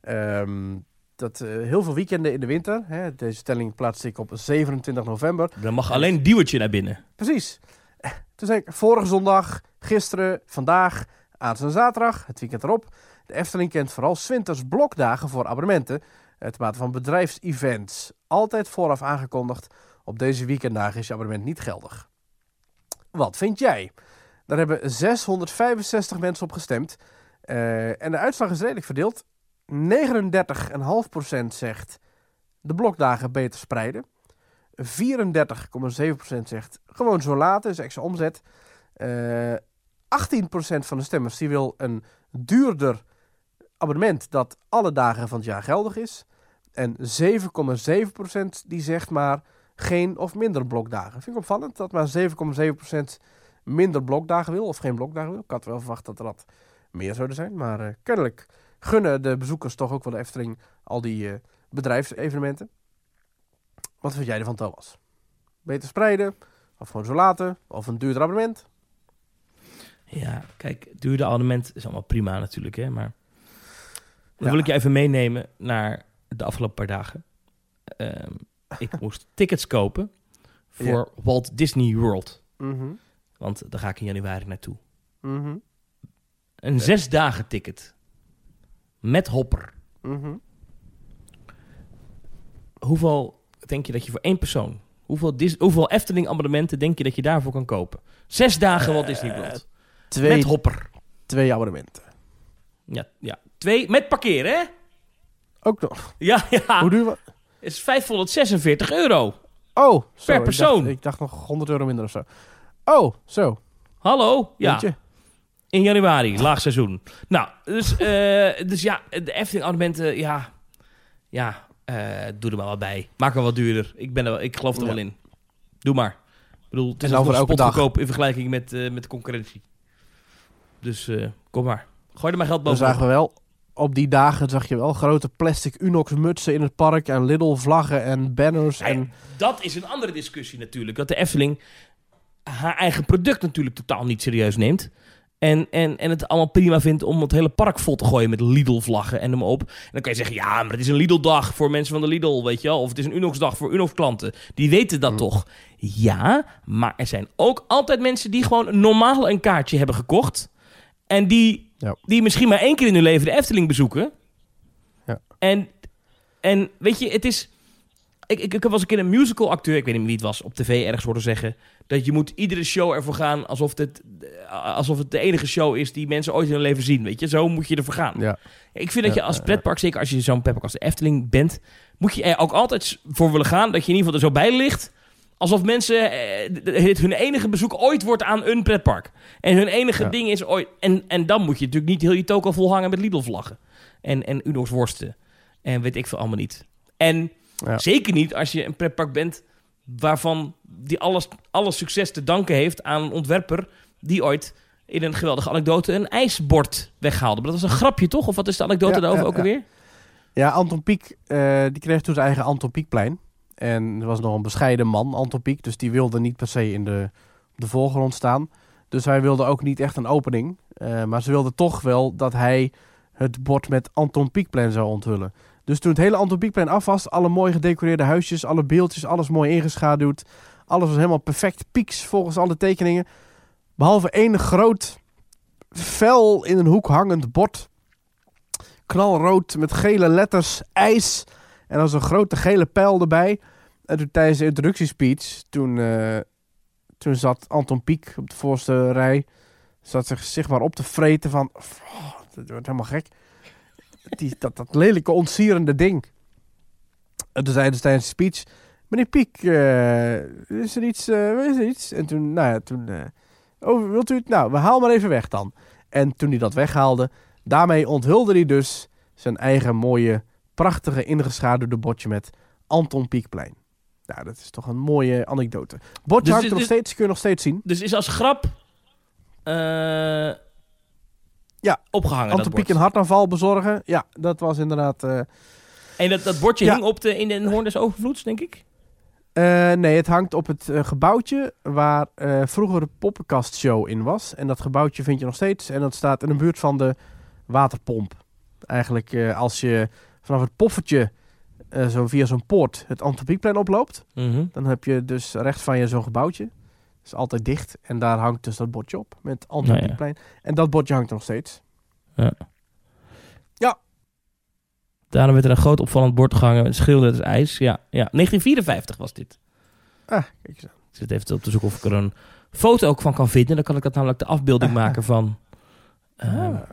Heel veel weekenden in de winter. Hè, deze stelling plaatste ik op 27 november. Dan mag alleen een duwertje naar binnen. Precies. Toen zei ik vorige zondag, gisteren, vandaag, aanstaande zaterdag, het weekend erop. De Efteling kent vooral 's winters blokdagen voor abonnementen. Ten mate van bedrijfsevents. Altijd vooraf aangekondigd. Op deze weekenddagen is je abonnement niet geldig. Wat vind jij? Daar hebben 665 mensen op gestemd. En de uitslag is redelijk verdeeld. 39,5% zegt de blokdagen beter spreiden. 34,7% zegt gewoon zo laten, is extra omzet. 18% van de stemmers die wil een duurder abonnement dat alle dagen van het jaar geldig is. En 7,7% die zegt maar geen of minder blokdagen. Vind ik opvallend dat maar 7,7% minder blokdagen wil of geen blokdagen wil. Ik had wel verwacht dat er dat meer zouden zijn. Maar kennelijk gunnen de bezoekers toch ook wel de Efteling al die bedrijfsevenementen. Wat vind jij ervan, Thomas? Beter spreiden? Of gewoon zo laten? Of een duurder abonnement? Ja, kijk, duurder abonnement is allemaal prima natuurlijk, hè. Maar dan wil ik je even meenemen naar de afgelopen paar dagen. Ik moest tickets kopen voor Walt Disney World. Mm-hmm. Want daar ga ik in januari naartoe. Mm-hmm. Een 6 dagen ticket. Met hopper. Mm-hmm. Hoeveel denk je dat je voor één persoon... Hoeveel Efteling abonnementen denk je dat je daarvoor kan kopen? 6 dagen Walt Disney World. Met hopper. 2 abonnementen. Ja. 2 met parkeren, hè? Ook nog. Ja. Hoe duur was? Is €546. Oh, zo, per persoon. Ik dacht nog €100 minder of zo. Oh, zo. Hallo? Ja. Eentje. In januari, laag seizoen. Nou, dus ja, de Efteling abonnementen, doe er maar wat bij. Maak er wat duurder. Ik geloof er wel in. Doe maar. Ik bedoel, het is nog spotgoedkoop in vergelijking met de concurrentie. Dus kom maar. Gooi er maar geld bovenop. Dan zagen we wel, op die dagen zag je wel grote plastic Unox mutsen in het park en Lidl vlaggen en banners. En dat is een andere discussie natuurlijk. Dat de Efteling haar eigen product natuurlijk totaal niet serieus neemt. En het allemaal prima vindt om het hele park vol te gooien met Lidl-vlaggen en noem maar op. En dan kan je zeggen, ja, maar het is een Lidl-dag voor mensen van de Lidl, weet je wel. Of het is een Unox-dag voor Unox-klanten. Die weten dat toch. Ja, maar er zijn ook altijd mensen die gewoon normaal een kaartje hebben gekocht. En die misschien maar 1 keer in hun leven de Efteling bezoeken. Ja. En weet je, het is... Ik was een keer een musical acteur, ik weet niet wie het was, op tv ergens horen zeggen dat je moet iedere show ervoor gaan alsof het de enige show is die mensen ooit in hun leven zien, weet je. Zo moet je ervoor gaan. Ja. Ik vind dat je als pretpark, zeker als je zo'n pretpark als de Efteling bent, moet je er ook altijd voor willen gaan dat je in ieder geval er zo bij ligt, alsof mensen hun enige bezoek ooit wordt aan een pretpark. En hun enige ding is ooit... En dan moet je natuurlijk niet heel je toko volhangen met Lidl-vlaggen. En Unox worsten. En weet ik veel allemaal niet. En zeker niet als je een pretpark bent waarvan die alles succes te danken heeft aan een ontwerper die ooit in een geweldige anekdote een ijsbord weghaalde. Maar dat was een grapje, toch? Of wat is de anekdote daarover ook alweer? Ja, Anton Pieck, die kreeg toen zijn eigen Anton Pieckplein. En er was nog een bescheiden man, Anton Pieck, dus die wilde niet per se in de voorgrond staan. Dus hij wilde ook niet echt een opening. Maar ze wilden toch wel dat hij het bord met Anton Pieckplein zou onthullen. Dus toen het hele Anton Pieckplein af was, alle mooi gedecoreerde huisjes, alle beeldjes, alles mooi ingeschaduwd. Alles was helemaal perfect Pieks volgens alle tekeningen. Behalve één groot, fel in een hoek hangend bord. Knalrood met gele letters, ijs. En dan zo'n grote gele pijl erbij. En toen tijdens de introductiespeech, toen zat Anton Pieck op de voorste rij. Zat zich maar op te vreten van... dat wordt helemaal gek. Dat lelijke, ontsierende ding. En toen zei hij dus tijdens de speech... Meneer Pieck, is er iets? En toen, wilt u het? Nou, we haal maar even weg dan. En toen hij dat weghaalde, daarmee onthulde hij dus zijn eigen mooie, prachtige, ingeschaduwde bordje met Anton Pieckplein. Nou, dat is toch een mooie anekdote. Bordje hangt er nog steeds, kun je nog steeds zien. Dus is als grap... opgehangen. Anton Pieck een hartaanval bezorgen. Ja, dat was inderdaad... En dat bordje hing in de Hoorn des Overvloeds, denk ik? Nee, het hangt op het gebouwtje waar vroeger de poppenkastshow in was. En dat gebouwtje vind je nog steeds. En dat staat in de buurt van de waterpomp. Eigenlijk als je vanaf het poffertje zo via zo'n poort het Anton Pieckplein oploopt. Mm-hmm. Dan heb je dus rechts van je zo'n gebouwtje. Dat is altijd dicht. En daar hangt dus dat bordje op met Anton Pieckplein. En dat bordje hangt er nog steeds. Ja. Ja. Daarom werd er een groot opvallend bord gehangen met schilderd ijs. Ja. 1954 was dit. Ah, kijk eens aan. Ik zit even op te zoeken of ik er een foto ook van kan vinden. Dan kan ik dat namelijk de afbeelding maken van...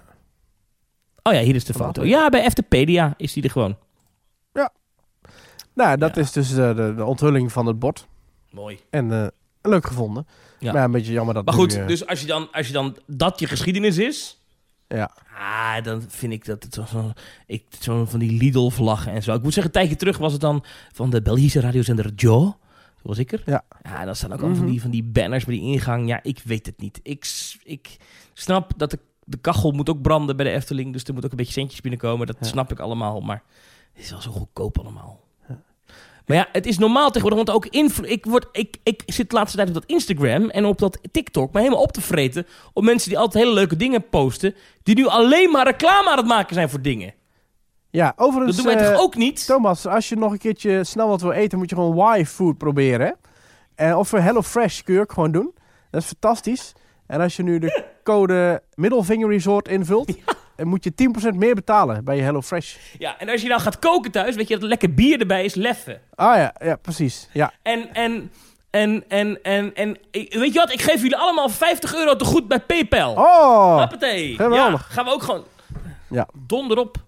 Oh ja, hier is de foto. Ja, bij Eftepedia is die er gewoon. Ja. Nou, dat is dus de onthulling van het bord. Mooi. En leuk gevonden. Ja. Maar een beetje jammer dat maar goed, dus als je dan dat je geschiedenis is... Ja. Dan vind ik dat het zo van die Lidl-vlaggen en zo. Ik moet zeggen, een tijdje terug was het dan van de Belgische radiozender Jo. Zoals ik er. Ja, dan staan ook al van die banners bij die ingang. Ja, ik weet het niet. Ik snap dat de kachel moet ook branden bij de Efteling. Dus er moet ook een beetje centjes binnenkomen. Dat snap ik allemaal. Maar het is wel zo goedkoop allemaal. Ja. Maar ja, het is normaal tegenwoordig. Want ook ik zit de laatste tijd op dat Instagram en op dat TikTok maar helemaal op te vreten op mensen die altijd hele leuke dingen posten. Die nu alleen maar reclame aan het maken zijn voor dingen. Ja, overigens... Dat doen wij toch ook niet? Thomas, als je nog een keertje snel wat wil eten, moet je gewoon Y-food proberen. Of HelloFresh kun je ook gewoon doen. Dat is fantastisch. En als je nu de code Middelvinger Resort invult, dan moet je 10% meer betalen bij je HelloFresh. Ja, en als je nou gaat koken thuis, weet je dat lekker bier erbij is, Leffe. Ah ja, precies. Ja. En weet je wat? Ik geef jullie allemaal €50 te goed bij PayPal. Oh, hoppatee. geweldig. Ja, gaan we ook gewoon donder op.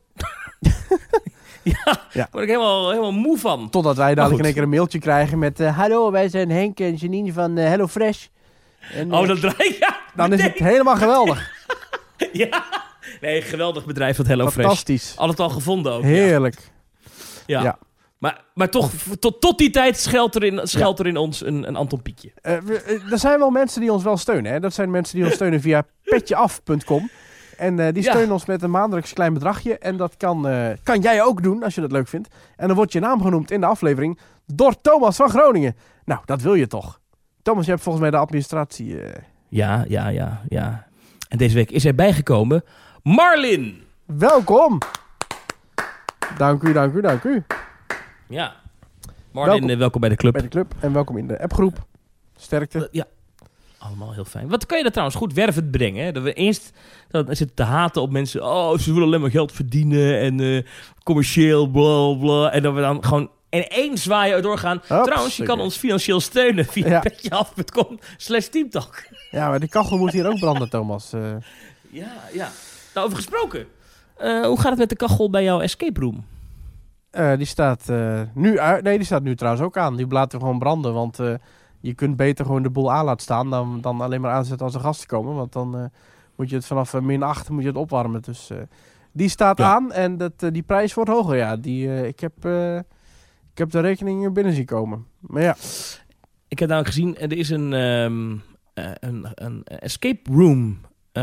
Daar word ik helemaal moe van. Totdat wij dadelijk in één keer een mailtje krijgen met... Hallo, wij zijn Henk en Janine van HelloFresh. En, dat draai dan is het helemaal geweldig. Ja. Nee, geweldig bedrijf dat HelloFresh. Fantastisch. Altijd al gevonden ook. Heerlijk. Ja. Maar toch, tot die tijd schuilt er in ons een Anton Pieckje. Er zijn wel mensen die ons wel steunen. Hè? Dat zijn mensen die ons steunen via petjeaf.com. En die steunen ons met een maandelijks klein bedragje. En dat kan jij ook doen, als je dat leuk vindt. En dan wordt je naam genoemd in de aflevering door Thomas van Groningen. Nou, dat wil je toch? Thomas, je hebt volgens mij de administratie... Ja. En deze week is er bijgekomen Marlin. Welkom. Dank u. Ja. Marlin, welkom bij de club. Bij de club en welkom in de appgroep. Sterkte. Ja. Allemaal heel fijn. Wat kan je dat trouwens goed wervend brengen? Hè? Dat we eerst zitten te haten op mensen. Oh, ze willen alleen maar geld verdienen. En commercieel, bla bla. En dat we dan gewoon in één zwaaien doorgaan. Trouwens, je kan ons financieel steunen via petjeaf.com/teamtalk. Ja, maar die kachel moet hier ook branden, Thomas. Ja. Daarover gesproken. Hoe gaat het met de kachel bij jouw escape room? Die staat nu uit. Nee, die staat nu trouwens ook aan. Die laten we gewoon branden, want... je kunt beter gewoon de boel aan laten staan dan alleen maar aanzetten als er gasten komen. Want dan moet je het vanaf -8 moet je het opwarmen. Dus die staat aan en die prijs wordt hoger. Ja, ik heb de rekening binnen zien komen. Maar ja. Ik heb nou gezien, er is een escape room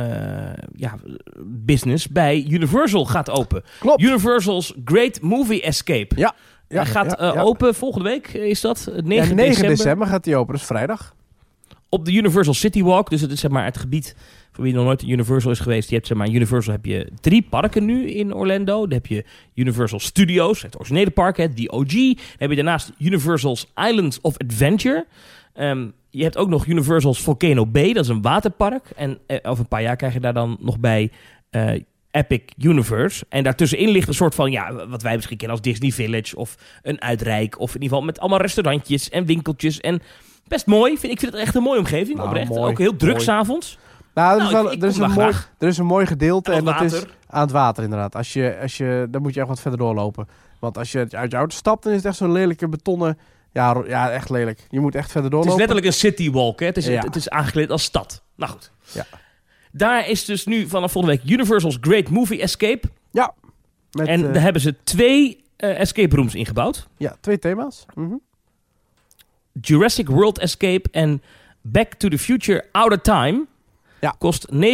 business bij Universal gaat open. Klopt. Universal's Great Movie Escape. Ja. Hij gaat open volgende week, is dat? 9 december gaat hij open, dat is vrijdag. Op de Universal City Walk, dus het is zeg maar het gebied voor wie nog nooit in Universal is geweest. Je hebt zeg maar Universal heb je 3 parken nu in Orlando. Dan heb je Universal Studios, het originele park, die OG. Dan heb je daarnaast Universal's Islands of Adventure. Je hebt ook nog Universal's Volcano Bay, dat is een waterpark. En over een paar jaar krijg je daar dan nog bij... Epic Universe. En daartussenin ligt een soort van, wat wij misschien kennen als Disney Village of een Uitrijk. Of in ieder geval met allemaal restaurantjes en winkeltjes. En best mooi. Ik vind het echt een mooie omgeving, oprecht. Mooi, ook heel druk 's avons. Er is een mooi gedeelte en dat is aan het water inderdaad. Dan moet je echt wat verder doorlopen. Want als je uit je auto stapt, dan is het echt zo'n lelijke betonnen... Ja, echt lelijk. Je moet echt verder doorlopen. Het is letterlijk een city walk, hè? Het is aangekleed als stad. Nou goed. Ja. Daar is dus nu vanaf volgende week Universal's Great Movie Escape. Ja. En daar hebben ze 2 escape rooms ingebouwd. Ja, 2 thema's. Mm-hmm. Jurassic World Escape en Back to the Future Out of Time. Ja. Kost $49,99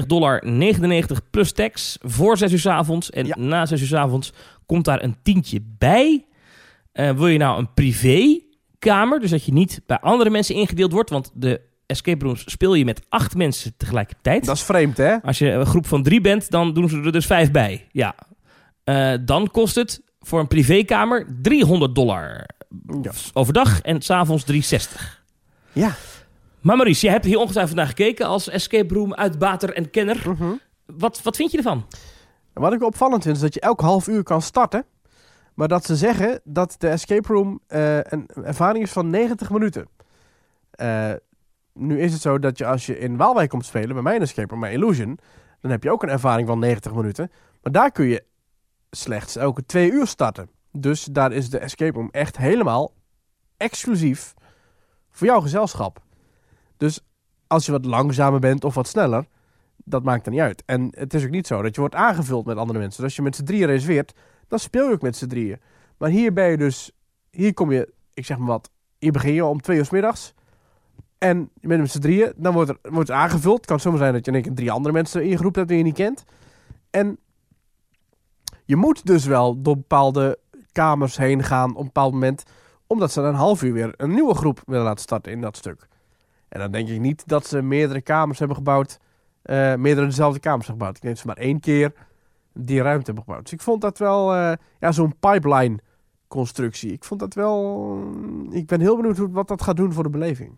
plus tax voor 6 uur 's avonds. En na 6 uur 's avonds komt daar een tientje bij. Wil je nou een privékamer, dus dat je niet bij andere mensen ingedeeld wordt, want de escape rooms speel je met 8 mensen tegelijkertijd. Dat is vreemd, hè? Als je een groep van 3 bent, dan doen ze er dus 5 bij. Ja. Dan kost het voor een privékamer $300 overdag en 's avonds $360. Ja. Maar Maurice, je hebt hier ongetwijfeld naar gekeken als escape room uitbater en kenner. Mm-hmm. Wat vind je ervan? Wat ik opvallend vind is dat je elk half uur kan starten. Maar dat ze zeggen dat de escape room een ervaring is van 90 minuten. Nu is het zo dat als je in Waalwijk komt spelen, bij mijn escape room, bij Illusion, dan heb je ook een ervaring van 90 minuten. Maar daar kun je slechts elke 2 uur starten. Dus daar is de escape room echt helemaal exclusief voor jouw gezelschap. Dus als je wat langzamer bent of wat sneller, dat maakt er niet uit. En het is ook niet zo dat je wordt aangevuld met andere mensen. Dus als je met z'n drieën reserveert, dan speel je ook met z'n drieën. Maar hier ben je dus, hier kom je, ik zeg maar wat, hier begin je om 2 uur 's middags. En je bent met z'n drieën, dan wordt het aangevuld. Het kan zomaar zijn dat je in één keer 3 andere mensen ingeroepen hebt die je niet kent. En je moet dus wel door bepaalde kamers heen gaan op een bepaald moment, omdat ze na een half uur weer een nieuwe groep willen laten starten in dat stuk. En dan denk ik niet dat ze meerdere kamers hebben gebouwd, meerdere dezelfde kamers hebben gebouwd. Ik denk dat ze maar 1 keer die ruimte hebben gebouwd. Dus ik vond dat wel zo'n pipeline constructie. Ik vond dat wel, ik ben heel benieuwd wat dat gaat doen voor de beleving.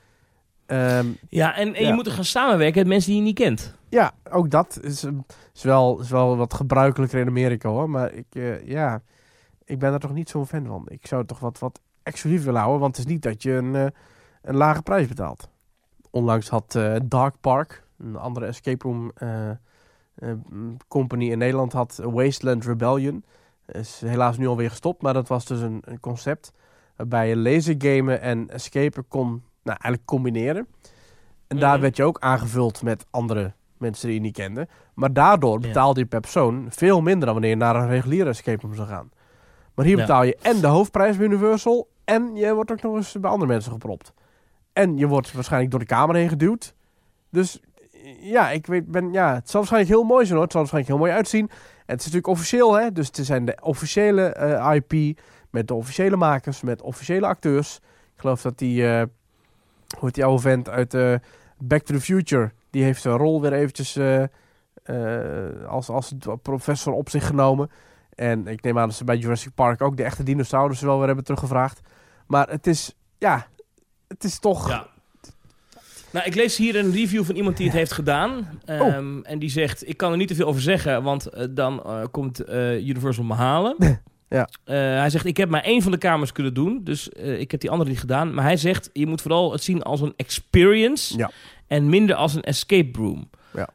Je moet er gaan samenwerken met mensen die je niet kent. Ja, ook dat is wel wat gebruikelijker in Amerika hoor. Maar ik ben daar toch niet zo'n fan van. Ik zou het toch wat exclusief willen houden. Want het is niet dat je een lage prijs betaalt. Onlangs had Dark Park, een andere escape room company in Nederland, had Wasteland Rebellion. Is helaas nu alweer gestopt. Maar dat was dus een concept waarbij je lasergamen en escapen kon eigenlijk combineren. En daar werd je ook aangevuld met andere mensen die je niet kende. Maar daardoor betaalde je per persoon veel minder dan wanneer je naar een reguliere escape room zou gaan. Maar hier betaal je en de hoofdprijs bij Universal en je wordt ook nog eens bij andere mensen gepropt. En je wordt waarschijnlijk door de kamer heen geduwd. Dus het zal waarschijnlijk heel mooi zijn hoor. Het zal waarschijnlijk heel mooi uitzien. En het is natuurlijk officieel hè. Dus het zijn de officiële IP met de officiële makers, met officiële acteurs. Ik geloof dat die oude vent uit Back to the Future, die heeft zijn rol weer eventjes als professor op zich genomen. En ik neem aan dat ze bij Jurassic Park ook de echte dinosaurussen wel weer hebben teruggevraagd. Maar het is toch... Ja. Nou, ik lees hier een review van iemand die het heeft gedaan. En die zegt, ik kan er niet te veel over zeggen, want dan komt Universal me halen. Ja. Hij zegt, ik heb maar 1 van de kamers kunnen doen. Dus ik heb die andere niet gedaan. Maar hij zegt, je moet vooral het zien als een experience. Ja. En minder als een escape room. Ja.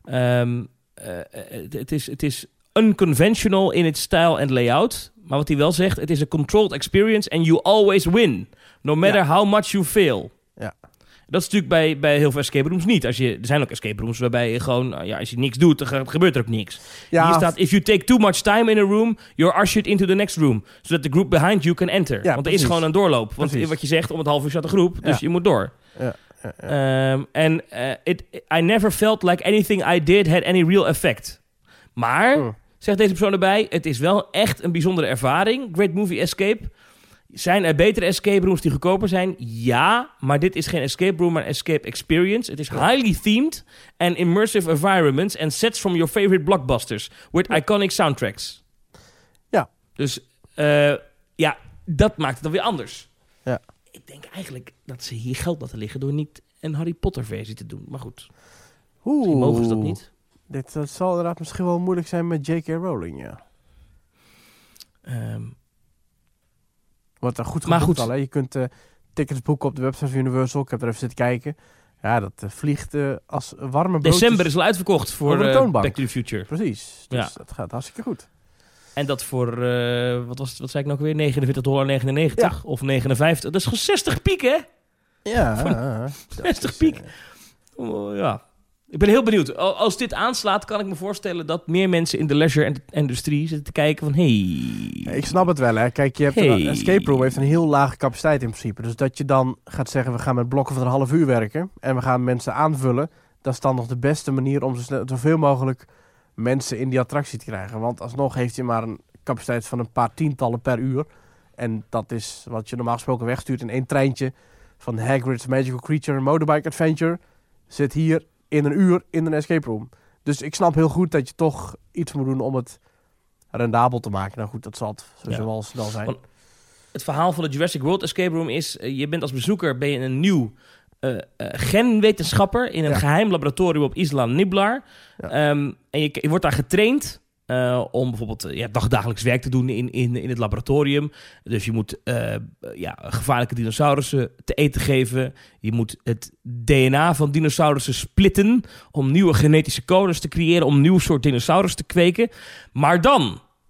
Het is unconventional in its style en layout. Maar wat hij wel zegt, het is een controlled experience and you always win. No matter how much you fail. Ja. Dat is natuurlijk bij heel veel escape rooms niet. Er zijn ook escape rooms waarbij je gewoon, als je niks doet, dan gebeurt er ook niks. Ja, hier staat, if you take too much time in a room, you're ushered into the next room. So that the group behind you can enter. Ja, want precies. Er is gewoon een doorloop. Want wat je zegt, om het half uur staat de groep, dus je moet door. Ja. I never felt like anything I did had any real effect. Maar, zegt deze persoon erbij, het is wel echt een bijzondere ervaring. Great Movie Escape. Zijn er betere escape rooms die goedkoper zijn? Ja, maar dit is geen escape room, maar een escape experience. Het is highly themed and immersive environments and sets from your favorite blockbusters with iconic soundtracks. Ja. Dus dat maakt het dan weer anders. Ja. Ik denk eigenlijk dat ze hier geld laten liggen door niet een Harry Potter versie te doen. Maar goed, misschien mogen ze dat niet. Dat zal inderdaad misschien wel moeilijk zijn met J.K. Rowling, ja. Wordt er goed geboekt al, hè? Je kunt tickets boeken op de website van Universal. Ik heb er even zitten kijken. Ja, dat vliegt als warme broodjes. December is al uitverkocht voor Back to the Future. Precies, dus dat gaat hartstikke goed. En dat voor, wat zei ik nou weer? $49,99 of 59. Dat is gewoon 60 piek, hè? Ja. 60 piek. Ja. Ik ben heel benieuwd. Als dit aanslaat, kan ik me voorstellen dat meer mensen in de leisure-industrie zitten te kijken van Ik snap het wel, hè. Kijk, je hebt een escape room heeft een heel lage capaciteit in principe. Dus dat je dan gaat zeggen, we gaan met blokken van een half uur werken en we gaan mensen aanvullen, dat is dan nog de beste manier om zoveel mogelijk mensen in die attractie te krijgen. Want alsnog heeft je maar een capaciteit van een paar tientallen per uur. En dat is wat je normaal gesproken wegstuurt in 1 treintje van Hagrid's Magical Creature Motorbike Adventure. Zit hier in een uur in een escape room. Dus ik snap heel goed dat je toch iets moet doen om het rendabel te maken. Nou goed, dat zal het sowieso wel snel zijn. Want het verhaal van de Jurassic World Escape Room is, je bent als bezoeker een nieuw genwetenschapper in een geheim laboratorium op Isla Nublar. Ja. En je wordt daar getraind om bijvoorbeeld dagdagelijks werk te doen in het laboratorium. Dus je moet gevaarlijke dinosaurussen te eten geven. Je moet het DNA van dinosaurussen splitten om nieuwe genetische codes te creëren, om een nieuw soort dinosaurus te kweken. Maar dan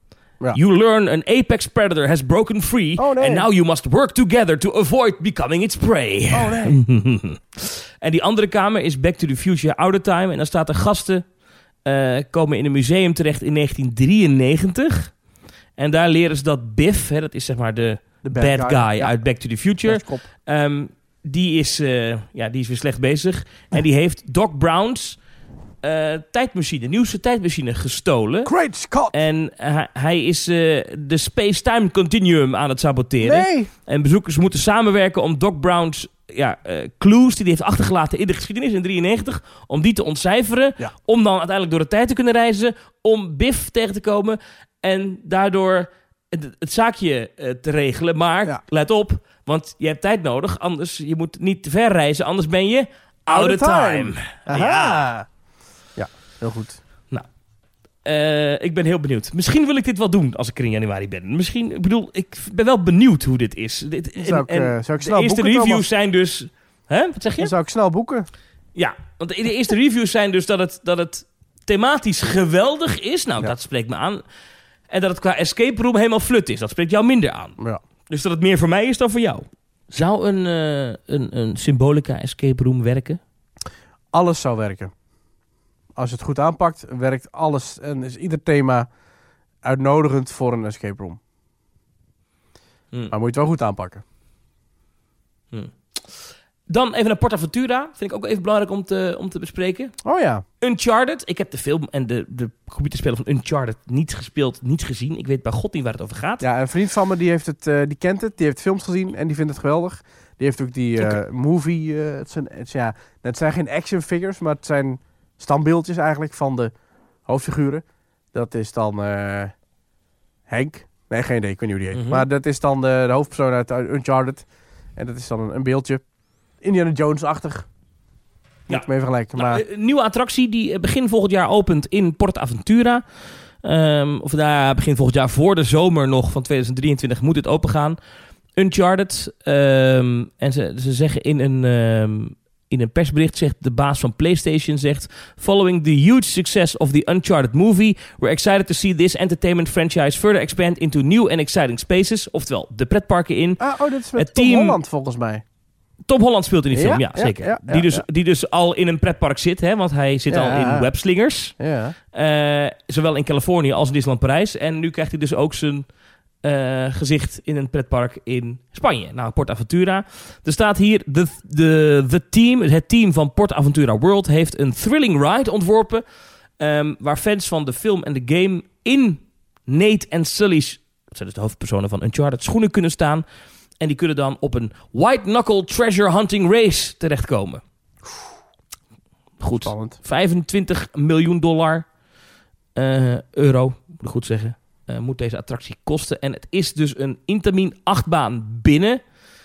Ja. You learn an apex predator has broken free. Oh, nee. And now you must work together to avoid becoming its prey. Oh nee. En die andere kamer is Back to the Future Outer Time. En dan staat er gasten komen in een museum terecht in 1993. En daar leren ze dat Biff, hè, dat is zeg maar de bad guy uit Back to the Future. Die is weer slecht bezig. En die heeft Doc Brown's nieuwste tijdmachine gestolen. Great Scott! En hij is de space-time continuum aan het saboteren. Nee! En bezoekers moeten samenwerken om Doc Brown's clues die hij heeft achtergelaten in de geschiedenis in 1993, om die te ontcijferen. Ja. Om dan uiteindelijk door de tijd te kunnen reizen. Om Biff tegen te komen. En daardoor het zaakje te regelen. Maar let op, want je hebt tijd nodig. Anders, je moet niet te ver reizen. Anders ben je out of time. Aha. Ja, heel goed. Nou, ik ben heel benieuwd. Misschien wil ik dit wel doen als ik er in januari ben. Ik ben wel benieuwd hoe dit is. Zou ik snel de eerste boeken, reviews zijn dus... Hè? Wat zeg je? Dan zou ik snel boeken. Ja, want de eerste reviews zijn dus dat het thematisch geweldig is. Nou, dat spreekt me aan. En dat het qua escape room helemaal flut is. Dat spreekt jou minder aan. Ja. Dus dat het meer voor mij is dan voor jou. Zou een Symbolica escape room werken? Alles zou werken. Als je het goed aanpakt, werkt alles. En is ieder thema uitnodigend voor een escape room. Maar moet je het wel goed aanpakken. Dan even naar PortAventura. Vind ik ook even belangrijk om te bespreken. Oh ja. Uncharted. Ik heb de film en de computerspelen van Uncharted niet gespeeld, niet gezien. Ik weet bij God niet waar het over gaat. Ja, een vriend van me die kent het. Die heeft films gezien en die vindt het geweldig. Die heeft ook die movie. Het zijn geen action figures, maar het zijn standbeeldjes eigenlijk van de hoofdfiguren. Dat is dan Henk. Nee, geen idee. Ik weet niet hoe die heet. Maar dat is dan de hoofdpersoon uit Uncharted. En dat is dan een beeldje. Indiana Jones-achtig. Moet mee vergelijken. Maar... een nieuwe attractie die begin volgend jaar opent in PortAventura. Begin volgend jaar voor de zomer nog van 2023 moet het open gaan. Uncharted. En ze zeggen in een persbericht, zegt de baas van PlayStation, following the huge success of the Uncharted movie, we're excited to see this entertainment franchise further expand into new and exciting spaces. Oftewel, de pretparken in. Dat is met Tom Holland volgens mij. Tom Holland speelt in die film, ja zeker. Die dus al in een pretpark zit, hè, want hij zit al in webslingers. Ja. Zowel in Californië als in Disneyland Parijs. En nu krijgt hij dus ook zijn gezicht in een pretpark in Spanje. Nou, PortAventura. Er staat hier, het team van PortAventura World heeft een thrilling ride ontworpen, waar fans van de film en de game in Nate en Sully's, dat zijn dus de hoofdpersonen van Uncharted, schoenen kunnen staan. En die kunnen dan op een white knuckle treasure hunting race terechtkomen. Goed. Spannend. $25 miljoen euro, moet ik goed zeggen, moet deze attractie kosten. En het is dus een Intamin achtbaan binnen.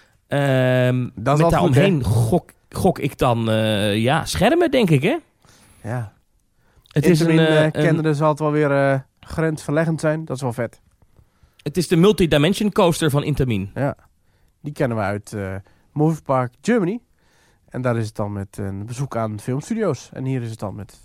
Dat met daaromheen gok ik dan schermen, denk ik, hè? Ja. Het Intamin is kennende zal het wel weer grensverleggend zijn. Dat is wel vet. Het is de multidimension coaster van Intamin. Ja. Die kennen we uit Movie Park Germany. En daar is het dan met een bezoek aan filmstudio's. En hier is het dan met,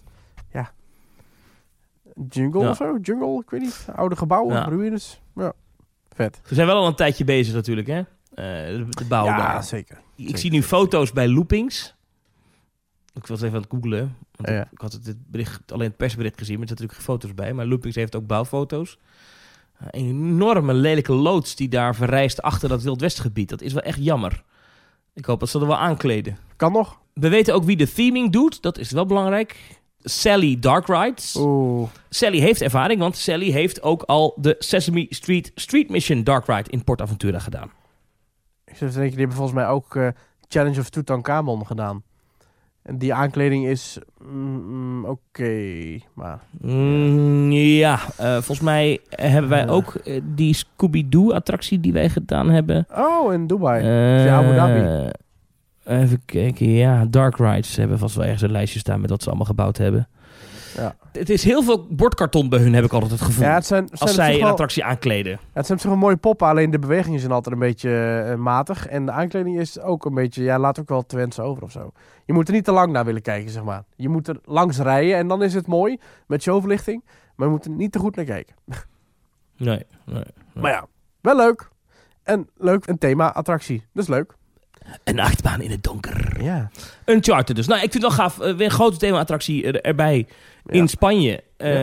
Jungle of zo. Jungle, ik weet niet. Oude gebouwen, ruïnes. Ja, vet. Ze zijn wel al een tijdje bezig natuurlijk, hè? De bouw daar. Ja, zeker. Ik zie nu foto's bij Loopings. Ik was even aan het googlen. Want ik had alleen het persbericht gezien, maar er zitten natuurlijk geen foto's bij. Maar Loopings heeft ook bouwfoto's. Een enorme lelijke loods die daar verrijst achter dat Wild Westgebied. Dat is wel echt jammer. Ik hoop dat ze er wel aankleden. Kan nog. We weten ook wie de theming doet. Dat is wel belangrijk. Sally Dark Rides. Oeh. Sally heeft ervaring, want Sally heeft ook al de Sesame Street Mission Dark Ride in PortAventura gedaan. Ik zou denken, die hebben volgens mij ook Challenge of Tutankhamon gedaan. En die aankleding is oké, maar... volgens mij hebben wij ook die Scooby-Doo-attractie die wij gedaan hebben. Oh, in Dubai. Abu Dhabi. Even kijken, Dark Rides hebben vast wel ergens een lijstje staan met wat ze allemaal gebouwd hebben. Ja. Het is heel veel bordkarton bij hun, heb ik altijd het gevoel. Ja, als zij een attractie aankleden. Ja, het zijn toch een mooie poppen, alleen de bewegingen zijn altijd een beetje matig. En de aankleding is ook een beetje, laat ook wel te wensen over of zo. Je moet er niet te lang naar willen kijken, zeg maar. Je moet er langs rijden en dan is het mooi met showverlichting. Maar je moet er niet te goed naar kijken. Nee. Maar ja, wel leuk. En leuk, een thema-attractie. Dus leuk. Een achtbaan in het donker. Ja. Uncharted dus. Nou, ik vind het wel gaaf. Weer een grote thema-attractie erbij in Spanje.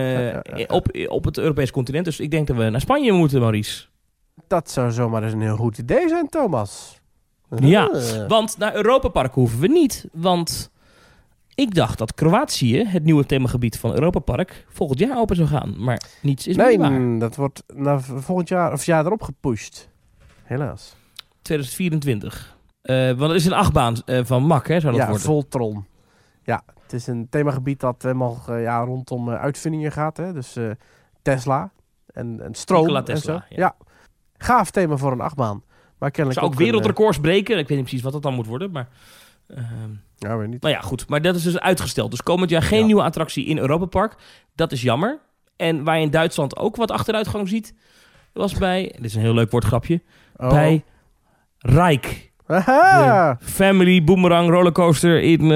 Op het Europese continent. Dus ik denk dat we naar Spanje moeten, Maurice. Dat zou zomaar eens een heel goed idee zijn, Thomas. Ja, want naar Europa Park hoeven we niet. Want ik dacht dat Kroatië, het nieuwe themagebied van Europa Park, volgend jaar open zou gaan. Maar niets is meer waar. Nee, dat wordt naar volgend jaar of jaar erop gepusht. Helaas. 2024. Want er is een achtbaan van MAC, hè, zou dat worden? Voltron. Ja, het is een themagebied dat helemaal rondom uitvindingen gaat. Hè? Dus Tesla en stroom Nikola Tesla, en zo. Ja. Gaaf thema voor een achtbaan. Maar kennelijk zou ook wereldrecords breken. Ik weet niet precies wat dat dan moet worden, maar... weet niet. Maar ja, goed. Maar dat is dus uitgesteld. Dus komend jaar geen nieuwe attractie in Europa Park. Dat is jammer. En waar je in Duitsland ook wat achteruitgang ziet, was bij... Dit is een heel leuk woordgrapje. Bij Rijk. Aha! Family Boomerang Rollercoaster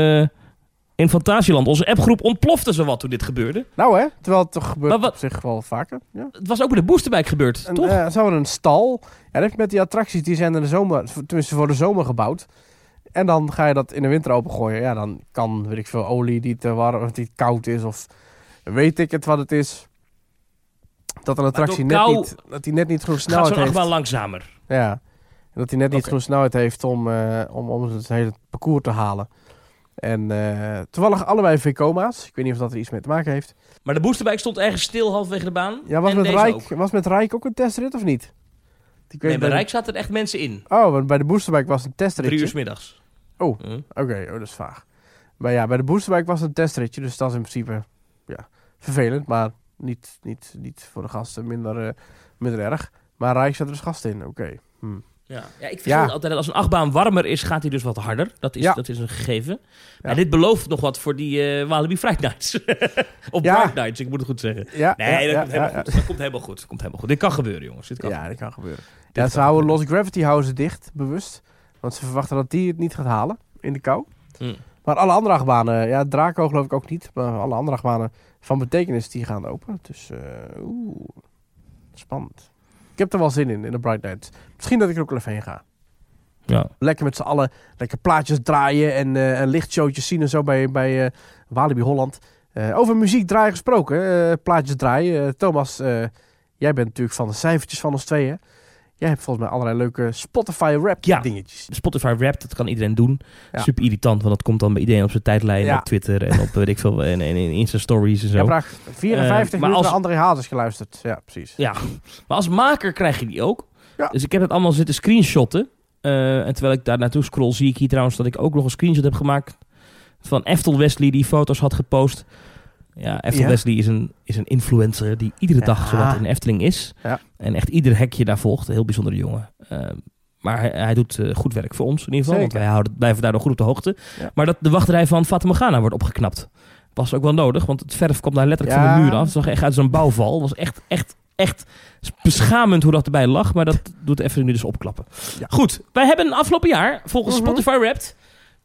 in Fantasieland. Onze appgroep ontplofte zowat toen dit gebeurde. Nou hè, terwijl het toch gebeurt op zich wel vaker. Ja. Het was ook bij de Boosterbike gebeurd, toch? Ze hadden een stal. Ja, dat heeft met die attracties, die zijn in de zomer, tenminste voor de zomer gebouwd. En dan ga je dat in de winter opengooien. Ja, dan kan, weet ik veel, olie die te warm of die koud is. Of weet ik het wat het is. Dat een attractie net niet genoeg snelheid heeft. Gaat zo'n achtbaan langzamer. Ja, en dat hij net niet genoeg snelheid heeft om het hele parcours te halen. En toevallig allebei Vekoma's. Ik weet niet of dat er iets mee te maken heeft. Maar de Boosterbike stond ergens stil halverwege de baan. Ja, was met Rijk ook een testrit of niet? Nee, bij Rijk zaten er echt mensen in. Oh, want bij de Boosterbike was een testritje. 3 uur 's middags. Oh, oké. Dat is vaag. Maar ja, bij de Boosterbike was een testritje. Dus dat is in principe vervelend. Maar niet voor de gasten minder erg. Maar Rijk zat er dus gasten in. Oké. Ja, ik vind altijd dat als een achtbaan warmer is, gaat hij dus wat harder. Dat is een gegeven. Ja. En dit belooft nog wat voor die Walibi Fright Nights. Of Bright Nights, ik moet het goed zeggen. Ja, dat komt helemaal goed. Dit kan gebeuren, jongens. Dit kan gebeuren. Ze houden Lost Gravity House dicht, bewust. Want ze verwachten dat die het niet gaat halen in de kou. Maar alle andere achtbanen, Draco geloof ik ook niet. Maar alle andere achtbanen van betekenis, die gaan open. Dus, spannend. Ik heb er wel zin in de Bright Nights. Misschien dat ik er ook wel even heen ga. Ja. Lekker met z'n allen, lekker plaatjes draaien en lichtshowtjes zien en zo bij Walibi Holland. Over muziek draaien gesproken, plaatjes draaien. Thomas, jij bent natuurlijk van de cijfertjes van ons tweeën. Jij hebt volgens mij allerlei leuke Spotify rap dingetjes. Spotify rap, dat kan iedereen doen. Ja. Super irritant, want dat komt dan bij iedereen op zijn tijdlijn, op Twitter en op weet ik veel, en Insta stories en zo. Ik heb 54 minuten naar André Hazes geluisterd. Ja, precies. Ja, maar als maker krijg je die ook. Ja. Dus ik heb het allemaal zitten screenshotten. En terwijl ik daar naartoe scroll, zie ik hier trouwens dat ik ook nog een screenshot heb gemaakt van Eftel Wesley die foto's had gepost. Ja, Eftel Wesley is een influencer die iedere dag zowat in de Efteling is. Ja. En echt ieder hekje daar volgt. Een heel bijzondere jongen. Maar hij doet goed werk voor ons in ieder geval. Zeker. Want wij blijven daardoor goed op de hoogte. Ja. Maar dat de wachtrij van Fata Morgana wordt opgeknapt. Was ook wel nodig, want het verf komt daar letterlijk van de muur af. Het zag echt uit zo'n bouwval. Het was echt beschamend hoe dat erbij lag. Maar dat doet de Efteling nu dus opklappen. Ja. Goed, wij hebben afgelopen jaar volgens Spotify Wrapped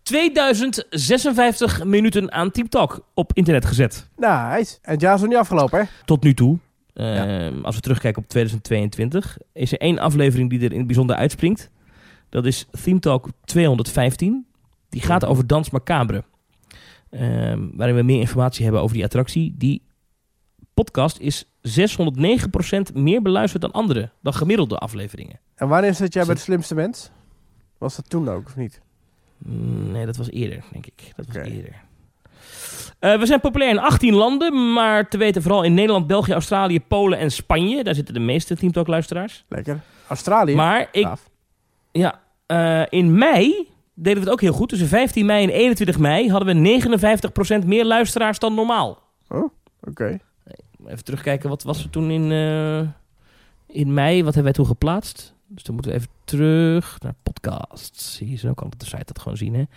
2056 minuten aan Team Talk op internet gezet. Nice. En het jaar is nog niet afgelopen, hè? Tot nu toe. Als we terugkijken op 2022... is er 1 aflevering die er in het bijzonder uitspringt. Dat is Theme Talk 215. Die gaat over Dans Macabre. Waarin we meer informatie hebben over die attractie. Die podcast is 609% meer beluisterd dan gemiddelde afleveringen. En wanneer zat jij bij de slimste mens? Was dat toen ook, of niet? Nee, dat was eerder, denk ik. We zijn populair in 18 landen, maar te weten vooral in Nederland, België, Australië, Polen en Spanje. Daar zitten de meeste Team Talk luisteraars. Lekker. Australië? Maar in mei deden we het ook heel goed. Tussen 15 mei en 21 mei hadden we 59% meer luisteraars dan normaal. Oh, oké. Even terugkijken, wat was er toen in mei? Wat hebben wij toen geplaatst? Dus dan moeten we even terug naar podcasts. Zie je, zo kan op de site dat gewoon zien, hè?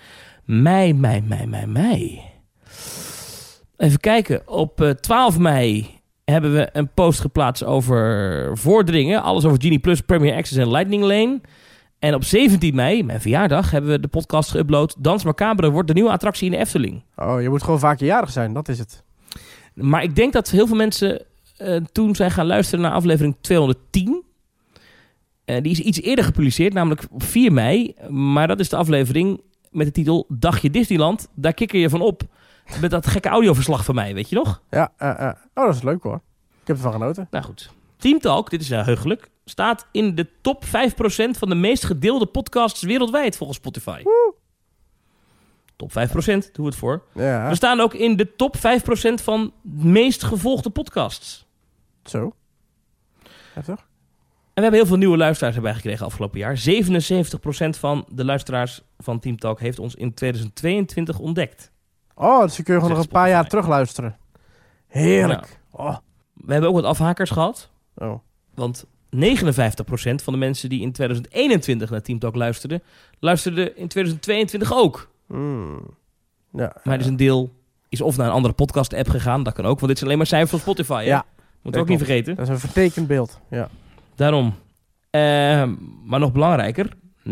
Mei. Even kijken. Op 12 mei hebben we een post geplaatst over Vorderingen. Alles over Genie Plus, Premier Access en Lightning Lane. En op 17 mei, mijn verjaardag, hebben we de podcast geüpload. Dans Macabre wordt de nieuwe attractie in de Efteling. Oh, je moet gewoon vaker jarig zijn, dat is het. Maar ik denk dat heel veel mensen toen zijn gaan luisteren naar aflevering 210. Die is iets eerder gepubliceerd, namelijk op 4 mei. Maar dat is de aflevering met de titel Dagje Disneyland. Daar kikker je van op. Met dat gekke audioverslag van mij, weet je nog? Ja, oh, dat is leuk hoor. Ik heb ervan genoten. Nou goed. Team Talk, dit is heugelijk, staat in de top 5% van de meest gedeelde podcasts wereldwijd volgens Spotify. Woe. Top 5%, doen we het voor. Ja. We staan ook in de top 5% van de meest gevolgde podcasts. Zo. Heftig. En we hebben heel veel nieuwe luisteraars erbij gekregen afgelopen jaar. 77% van de luisteraars van Team Talk heeft ons in 2022 ontdekt. Oh, dus je kun je gewoon nog een paar jaar terug luisteren. Heerlijk. Nou, we hebben ook wat afhakers gehad. Oh. Want 59% van de mensen die in 2021 naar Team Talk luisterden in 2022 ook. Ja, maar dus een deel is of naar een andere podcast-app gegaan. Dat kan ook, want dit zijn alleen maar cijfers van Spotify. Hè? Ja. Moeten we ook niet vergeten. Dat is een vertekend beeld. Ja. Daarom. Maar nog belangrijker.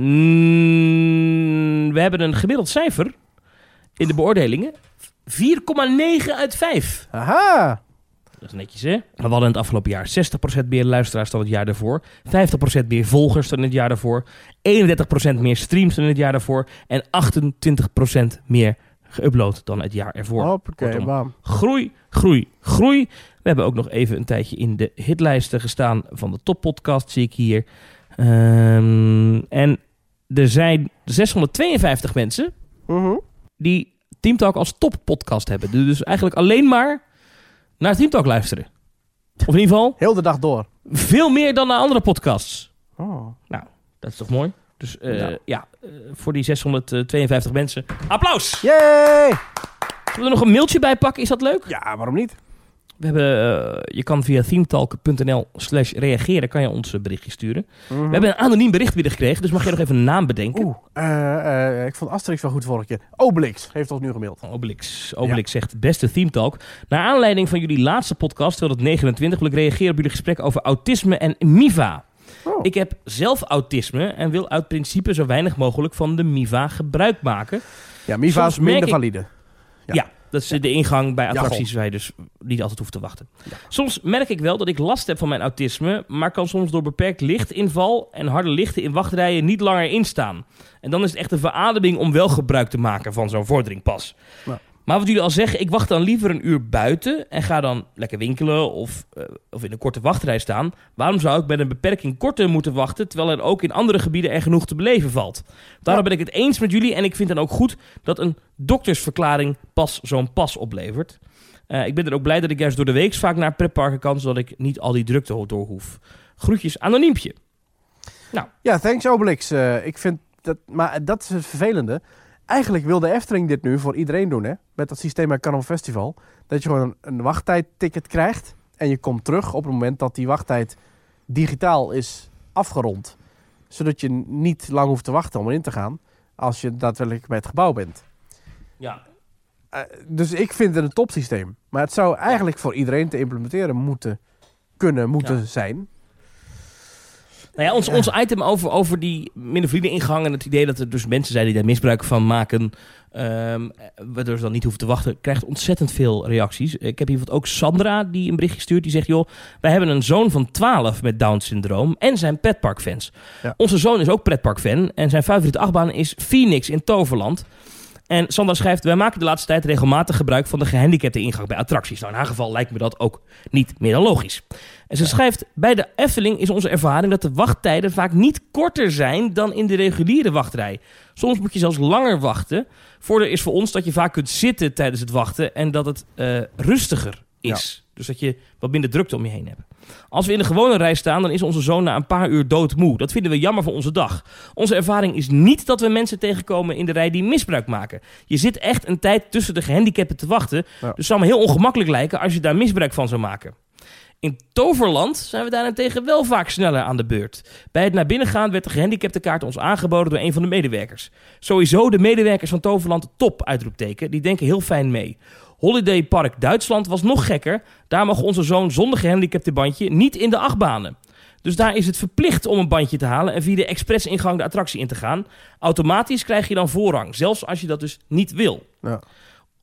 We hebben een gemiddeld cijfer in de beoordelingen. 4,9 uit 5. Aha. Dat is netjes, hè? We hadden het afgelopen jaar 60% meer luisteraars dan het jaar daarvoor. 50% meer volgers dan het jaar daarvoor. 31% meer streams dan het jaar daarvoor. En 28% meer geüpload dan het jaar ervoor. Hoppakee, bam. Groei, groei, groei. We hebben ook nog even een tijdje in de hitlijsten gestaan van de toppodcast, zie ik hier. En er zijn 652 mensen die Team Talk als toppodcast hebben. Dus eigenlijk alleen maar naar Team Talk luisteren. Of in ieder geval heel de dag door. Veel meer dan naar andere podcasts. Oh. Nou, dat is toch mooi? Dus voor die 652 mensen. Applaus! Yay! Zullen we er nog een mailtje bij pakken? Is dat leuk? Ja, waarom niet? We hebben, je kan via themetalk.nl/reageren kan je ons berichtje sturen. We hebben een anoniem bericht binnengekregen, dus mag je nog even een naam bedenken? Ik vond Asterix wel goed vorige keer. Obelix heeft ons nu gemaild. Obelix zegt, beste Theme Talk. Naar aanleiding van jullie laatste podcast, 229, wil ik reageren op jullie gesprek over autisme en MIVA. Oh. Ik heb zelf autisme en wil uit principe zo weinig mogelijk van de MIVA gebruik maken. Ja, MIVA is minder valide. Ja, dat is de ingang bij attracties waar je dus niet altijd hoeft te wachten. Ja. Soms merk ik wel dat ik last heb van mijn autisme, maar kan soms door beperkt lichtinval en harde lichten in wachtrijen niet langer instaan. En dan is het echt een verademing om wel gebruik te maken van zo'n vorderingpas. Ja. Maar wat jullie al zeggen, ik wacht dan liever een uur buiten en ga dan lekker winkelen of in een korte wachtrij staan. Waarom zou ik met een beperking korter moeten wachten, terwijl er ook in andere gebieden er genoeg te beleven valt? Daarom ben ik het eens met jullie en ik vind dan ook goed dat een doktersverklaring pas zo'n pas oplevert. Ik ben er ook blij dat ik juist door de week vaak naar pretparken kan, zodat ik niet al die drukte door hoef. Groetjes, anoniempje. Nou. Ja, thanks Obelix. Ik vind dat, maar dat is het vervelende. Eigenlijk wil de Efteling dit nu voor iedereen doen, hè? Met dat systeem bij Carnaval Festival. Dat je gewoon een wachttijdticket krijgt. En je komt terug op het moment dat die wachttijd digitaal is afgerond. Zodat je niet lang hoeft te wachten om erin te gaan. Als je daadwerkelijk bij het gebouw bent. Ja. Dus ik vind het een topsysteem. Maar het zou eigenlijk voor iedereen te implementeren moeten zijn. Nou ja, ons item over die minder valide ingang en het idee dat er dus mensen zijn die daar misbruik van maken, waardoor ze dan niet hoeven te wachten, krijgt ontzettend veel reacties. Ik heb hier ook Sandra die een berichtje stuurt, die zegt, joh, wij hebben een zoon van 12 met Down-syndroom en zijn pretparkfans. Ja. Onze zoon is ook pretparkfan en zijn favoriete achtbaan is Phoenix in Toverland. En Sandra schrijft, wij maken de laatste tijd regelmatig gebruik van de gehandicapte ingang bij attracties. Nou, in haar geval lijkt me dat ook niet meer dan logisch. En ze schrijft, bij de Efteling is onze ervaring dat de wachttijden vaak niet korter zijn dan in de reguliere wachtrij. Soms moet je zelfs langer wachten. Voordeel is voor ons dat je vaak kunt zitten tijdens het wachten en dat het rustiger is. Ja. Dus dat je wat minder drukte om je heen hebt. Als we in de gewone rij staan, dan is onze zoon na een paar uur doodmoe. Dat vinden we jammer voor onze dag. Onze ervaring is niet dat we mensen tegenkomen in de rij die misbruik maken. Je zit echt een tijd tussen de gehandicapten te wachten. Ja. Dus het zou me heel ongemakkelijk lijken als je daar misbruik van zou maken. In Toverland zijn we daarentegen wel vaak sneller aan de beurt. Bij het naar binnen gaan werd de gehandicaptenkaart ons aangeboden door een van de medewerkers. Sowieso de medewerkers van Toverland top, uitroepteken. Die denken heel fijn mee. Holiday Park Duitsland was nog gekker. Daar mag onze zoon zonder gehandicaptenbandje niet in de achtbanen. Dus daar is het verplicht om een bandje te halen en via de expressingang de attractie in te gaan. Automatisch krijg je dan voorrang, zelfs als je dat dus niet wil. Ja.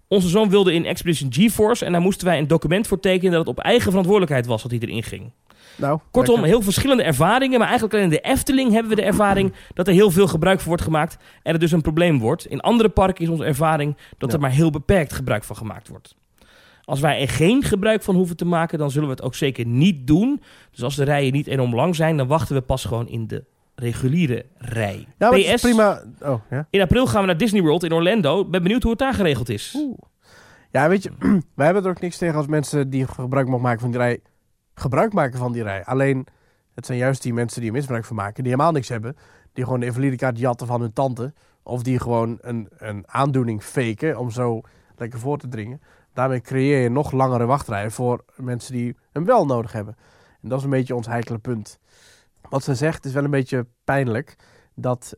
Onze zoon wilde in Expedition GeForce en daar moesten wij een document voor tekenen dat het op eigen verantwoordelijkheid was dat hij erin ging. Nou, kortom, lekker. heel verschillende ervaringen, maar eigenlijk alleen in de Efteling hebben we de ervaring dat er heel veel gebruik van wordt gemaakt en het dus een probleem wordt. In andere parken is onze ervaring dat er maar heel beperkt gebruik van gemaakt wordt. Als wij er geen gebruik van hoeven te maken, dan zullen we het ook zeker niet doen. Dus als de rijen niet enorm lang zijn, dan wachten we pas gewoon in de reguliere rij. Ja, maar PS, is prima. Oh, ja. In april gaan we naar Disney World in Orlando. Ben benieuwd hoe het daar geregeld is. Ja, weet je, wij hebben er ook niks tegen als mensen die gebruik mogen maken van die rij, gebruik maken van die rij. Alleen, het zijn juist die mensen die er misbruik van maken, die helemaal niks hebben. Die gewoon de invalidekaart jatten van hun tante. Of die gewoon een aandoening faken om zo lekker voor te dringen. Daarmee creëer je nog langere wachtrijen voor mensen die hem wel nodig hebben. En dat is een beetje ons heikele punt. Wat ze zegt is wel een beetje pijnlijk. Dat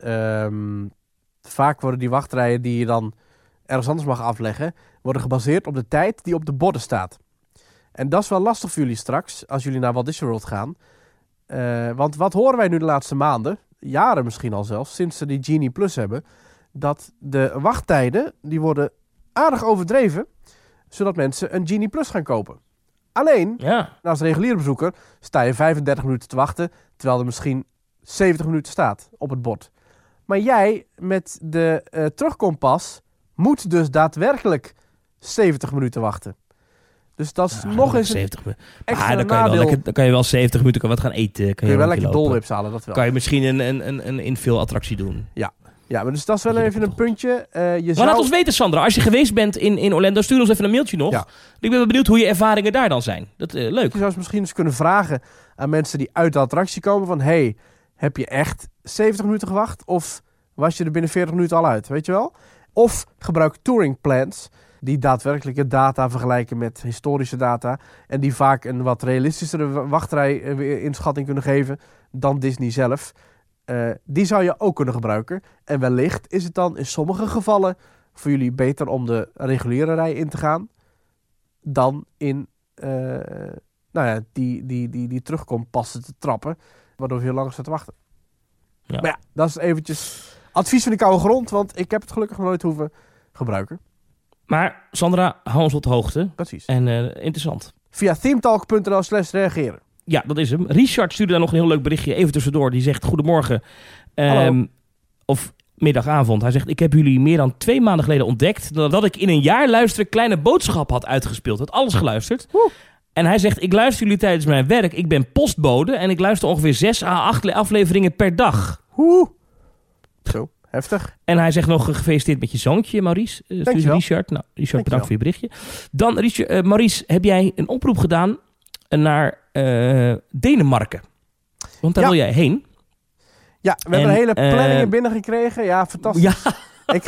vaak worden die wachtrijen die je dan ergens anders mag afleggen, worden gebaseerd op de tijd die op de borden staat. En dat is wel lastig voor jullie straks, als jullie naar Walt Disney World gaan. Want wat horen wij nu de laatste maanden, jaren misschien al zelfs, sinds ze die Genie Plus hebben, dat de wachttijden, die worden aardig overdreven, zodat mensen een Genie Plus gaan kopen. Alleen, als reguliere bezoeker sta je 35 minuten te wachten, terwijl er misschien 70 minuten staat op het bord. Maar jij met de terugkompas moet dus daadwerkelijk 70 minuten wachten. Dus dat is nog eens een extra nadeel. Dan kan je wel 70 minuten wat gaan eten. Kun je wel lekker dolwips halen, dat wel. Kan je misschien een invulattractie doen. Ja, maar dus dat is wel even een puntje. Laat ons weten, Sandra. Als je geweest bent in Orlando, stuur ons even een mailtje nog. Ja. Ik ben wel benieuwd hoe je ervaringen daar dan zijn. Dat leuk. Je zou misschien eens kunnen vragen aan mensen die uit de attractie komen van, hey, heb je echt 70 minuten gewacht? Of was je er binnen 40 minuten al uit? Weet je wel? Of gebruik touring plans die daadwerkelijke data vergelijken met historische data en die vaak een wat realistischere wachtrij-inschatting kunnen geven dan Disney zelf. Die zou je ook kunnen gebruiken. En wellicht is het dan in sommige gevallen voor jullie beter om de reguliere rij in te gaan dan in die terugkompassen te trappen, waardoor je heel lang staat te wachten. Ja. Maar ja, dat is eventjes advies van de koude grond, want ik heb het gelukkig nooit hoeven gebruiken. Maar Sandra, hou ons op de hoogte. Precies. En interessant. Via themetalk.nl/reageren. Ja, dat is hem. Richard stuurde daar nog een heel leuk berichtje even tussendoor. Die zegt, goedemorgen. Of middagavond. Hij zegt, ik heb jullie meer dan 2 maanden geleden ontdekt dat ik in een jaar luisteren Kleine Boodschap had uitgespeeld. Had alles geluisterd. En hij zegt, ik luister jullie tijdens mijn werk. Ik ben postbode en ik luister ongeveer 6 à 8 afleveringen per dag. Zo, heftig. En hij zegt nog, gefeliciteerd met je zoontje, Maurice. Richard. Nou, Richard, bedankt voor je berichtje. Dan, Maurice, heb jij een oproep gedaan naar Denemarken? Want daar wil jij heen. Ja, we hebben een hele planning binnengekregen. Ja, fantastisch. Ja.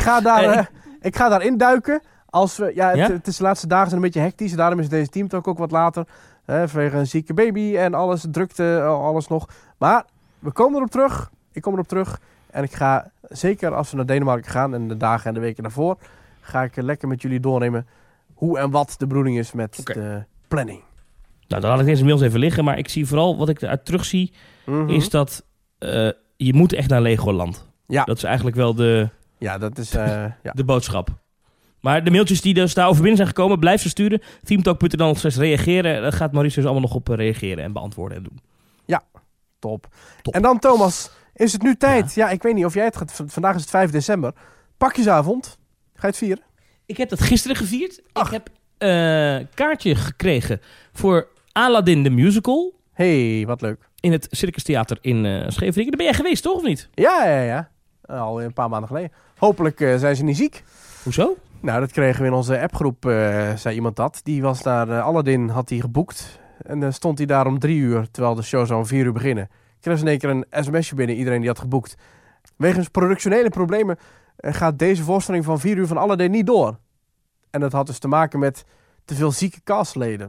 Ik ga daar induiken. Het is de laatste dagen zijn een beetje hectisch. Daarom is deze teamtalk ook wat later. Vanwege een zieke baby en alles, drukte, alles nog. Maar we komen erop terug. Ik kom erop terug. En ik ga, zeker als we naar Denemarken gaan en de dagen en de weken daarvoor, ga ik lekker met jullie doornemen hoe en wat de bedoeling is met de planning. Nou, dan laat ik deze mails even liggen. Maar ik zie vooral, wat ik eruit terugzie, is dat je moet echt naar Legoland. Ja. Dat is eigenlijk wel de boodschap. Maar de mailtjes die dus daarover binnen zijn gekomen, blijf ze sturen. Themetalk.nl/reageren. Daar gaat Maurice dus allemaal nog op reageren en beantwoorden en doen. Ja, top. En dan Thomas, is het nu tijd? Ja, ik weet niet of jij het gaat. Vandaag is het 5 december. Pakjesavond. Ga je het vieren? Ik heb dat gisteren gevierd. Ik heb kaartje gekregen voor Aladdin the Musical. Hey, wat leuk. In het Circus Theater in Scheveningen. Daar ben jij geweest, toch? Of niet? Ja. Al een paar maanden geleden. Hopelijk zijn ze niet ziek. Hoezo? Nou, dat kregen we in onze appgroep, zei iemand dat. Die was naar Aladdin, had hij geboekt. En dan stond hij daar om 3 uur, terwijl de show zou om 4 uur beginnen. Kreeg in één keer een sms'je binnen, iedereen die had geboekt. Wegens productionele problemen gaat deze voorstelling van 4 uur van Aladdin niet door. En dat had dus te maken met te veel zieke castleden.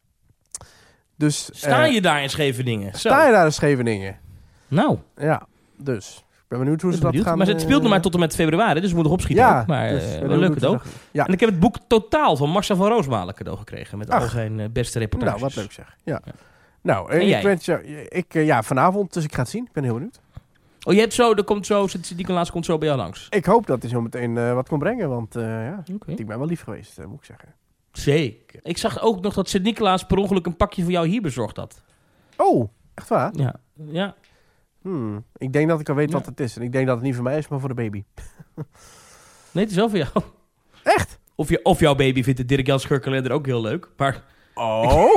Dus, sta je daar in Scheveningen? Sta je daar in Scheveningen? Nou. Ja, dus. Ik ben benieuwd hoe ze dat gaan... Maar het speelt nog maar tot en met februari, dus we moeten opschieten. Ja, ook. Maar dus, wel leuk cadeau. Ja. En ik heb het boek Totaal van Marcel van Roosmalen cadeau gekregen. Met al zijn beste reportages. Nou, wat leuk zeg. Ja. Nou, ik wens je... vanavond, dus ik ga het zien. Ik ben heel benieuwd. Oh, je hebt zo, Sint-Nicolaas komt zo bij jou langs. Ik hoop dat hij zo meteen wat kon brengen, want ik ben wel lief geweest, moet ik zeggen. Zeker. Ik zag ook nog dat Sint-Nicolaas per ongeluk een pakje voor jou hier bezorgd had. Oh, echt waar? Ja. Ik denk dat ik al weet wat het is. En ik denk dat het niet voor mij is, maar voor de baby. Nee, het is wel voor jou. Echt? Of jouw baby vindt de Dirk-Jan Scheurkalender ook heel leuk. Maar... Oh.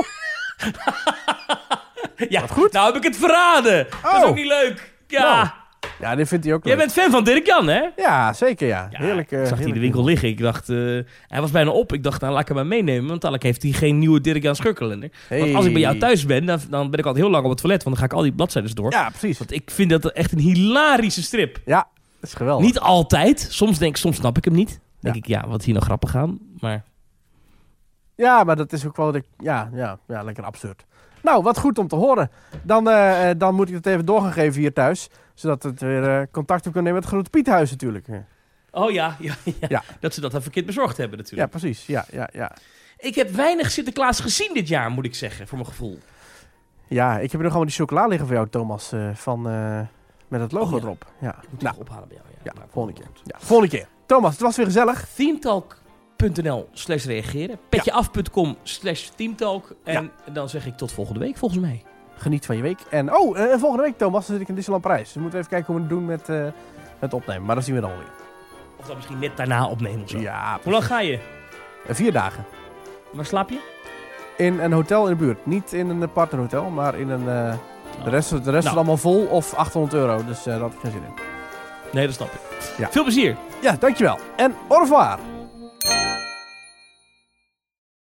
Ja, wat goed. Nou heb ik het verraden. Dat is ook niet leuk. Ja. Nou. Ja, dit vindt hij ook leuk. Jij bent fan van Dirk-Jan, hè? Ja, zeker ja. Heerlijk. Ik zag hij in de winkel liggen. Ik dacht, hij was bijna op. Ik dacht, nou laat ik hem maar meenemen. Want dadelijk heeft hij geen nieuwe Dirk-Jan Scheurkalender. Hey. Want als ik bij jou thuis ben, dan ben ik altijd heel lang op het toilet. Want dan ga ik al die bladzijden door. Ja, precies. Want ik vind dat echt een hilarische strip. Ja, dat is geweldig. Niet altijd. Soms snap ik hem niet. Denk ik, wat is hier nou grappig aan? Maar... Ja, maar dat is ook wel lekker absurd. Nou, wat goed om te horen. Dan moet ik het even door gaan geven hier thuis. Zodat het weer contact op kan nemen met het Grote Piethuis natuurlijk. Oh ja. Dat ze dat dan verkeerd bezorgd hebben natuurlijk. Ja, precies. Ja. Ik heb weinig Sinterklaas gezien dit jaar, moet ik zeggen, voor mijn gevoel. Ja, ik heb er nog allemaal die chocola liggen voor jou, Thomas. Met het logo erop. Ja. Ik moet het ophalen bij jou. Ja, volgende keer. Ja, volgende keer. Thomas, het was weer gezellig. Themetalk.nl/reageren. Petjeaf.com/teamtalk. En dan zeg ik tot volgende week, volgens mij. Geniet van je week. En volgende week, Thomas, dan zit ik in Disneyland Parijs. Dus we moeten even kijken hoe we het doen met opnemen. Maar dat zien we dan weer. Of dan misschien net daarna opnemen of zo. Ja, precies. Hoe lang ga je? 4 dagen. Waar slaap je? In een hotel in de buurt. Niet in een partnerhotel, maar in een... De rest is allemaal vol of €800. Dus daar had ik geen zin in. Nee, dat snap ik. Ja. Veel plezier. Ja, dankjewel. En au revoir.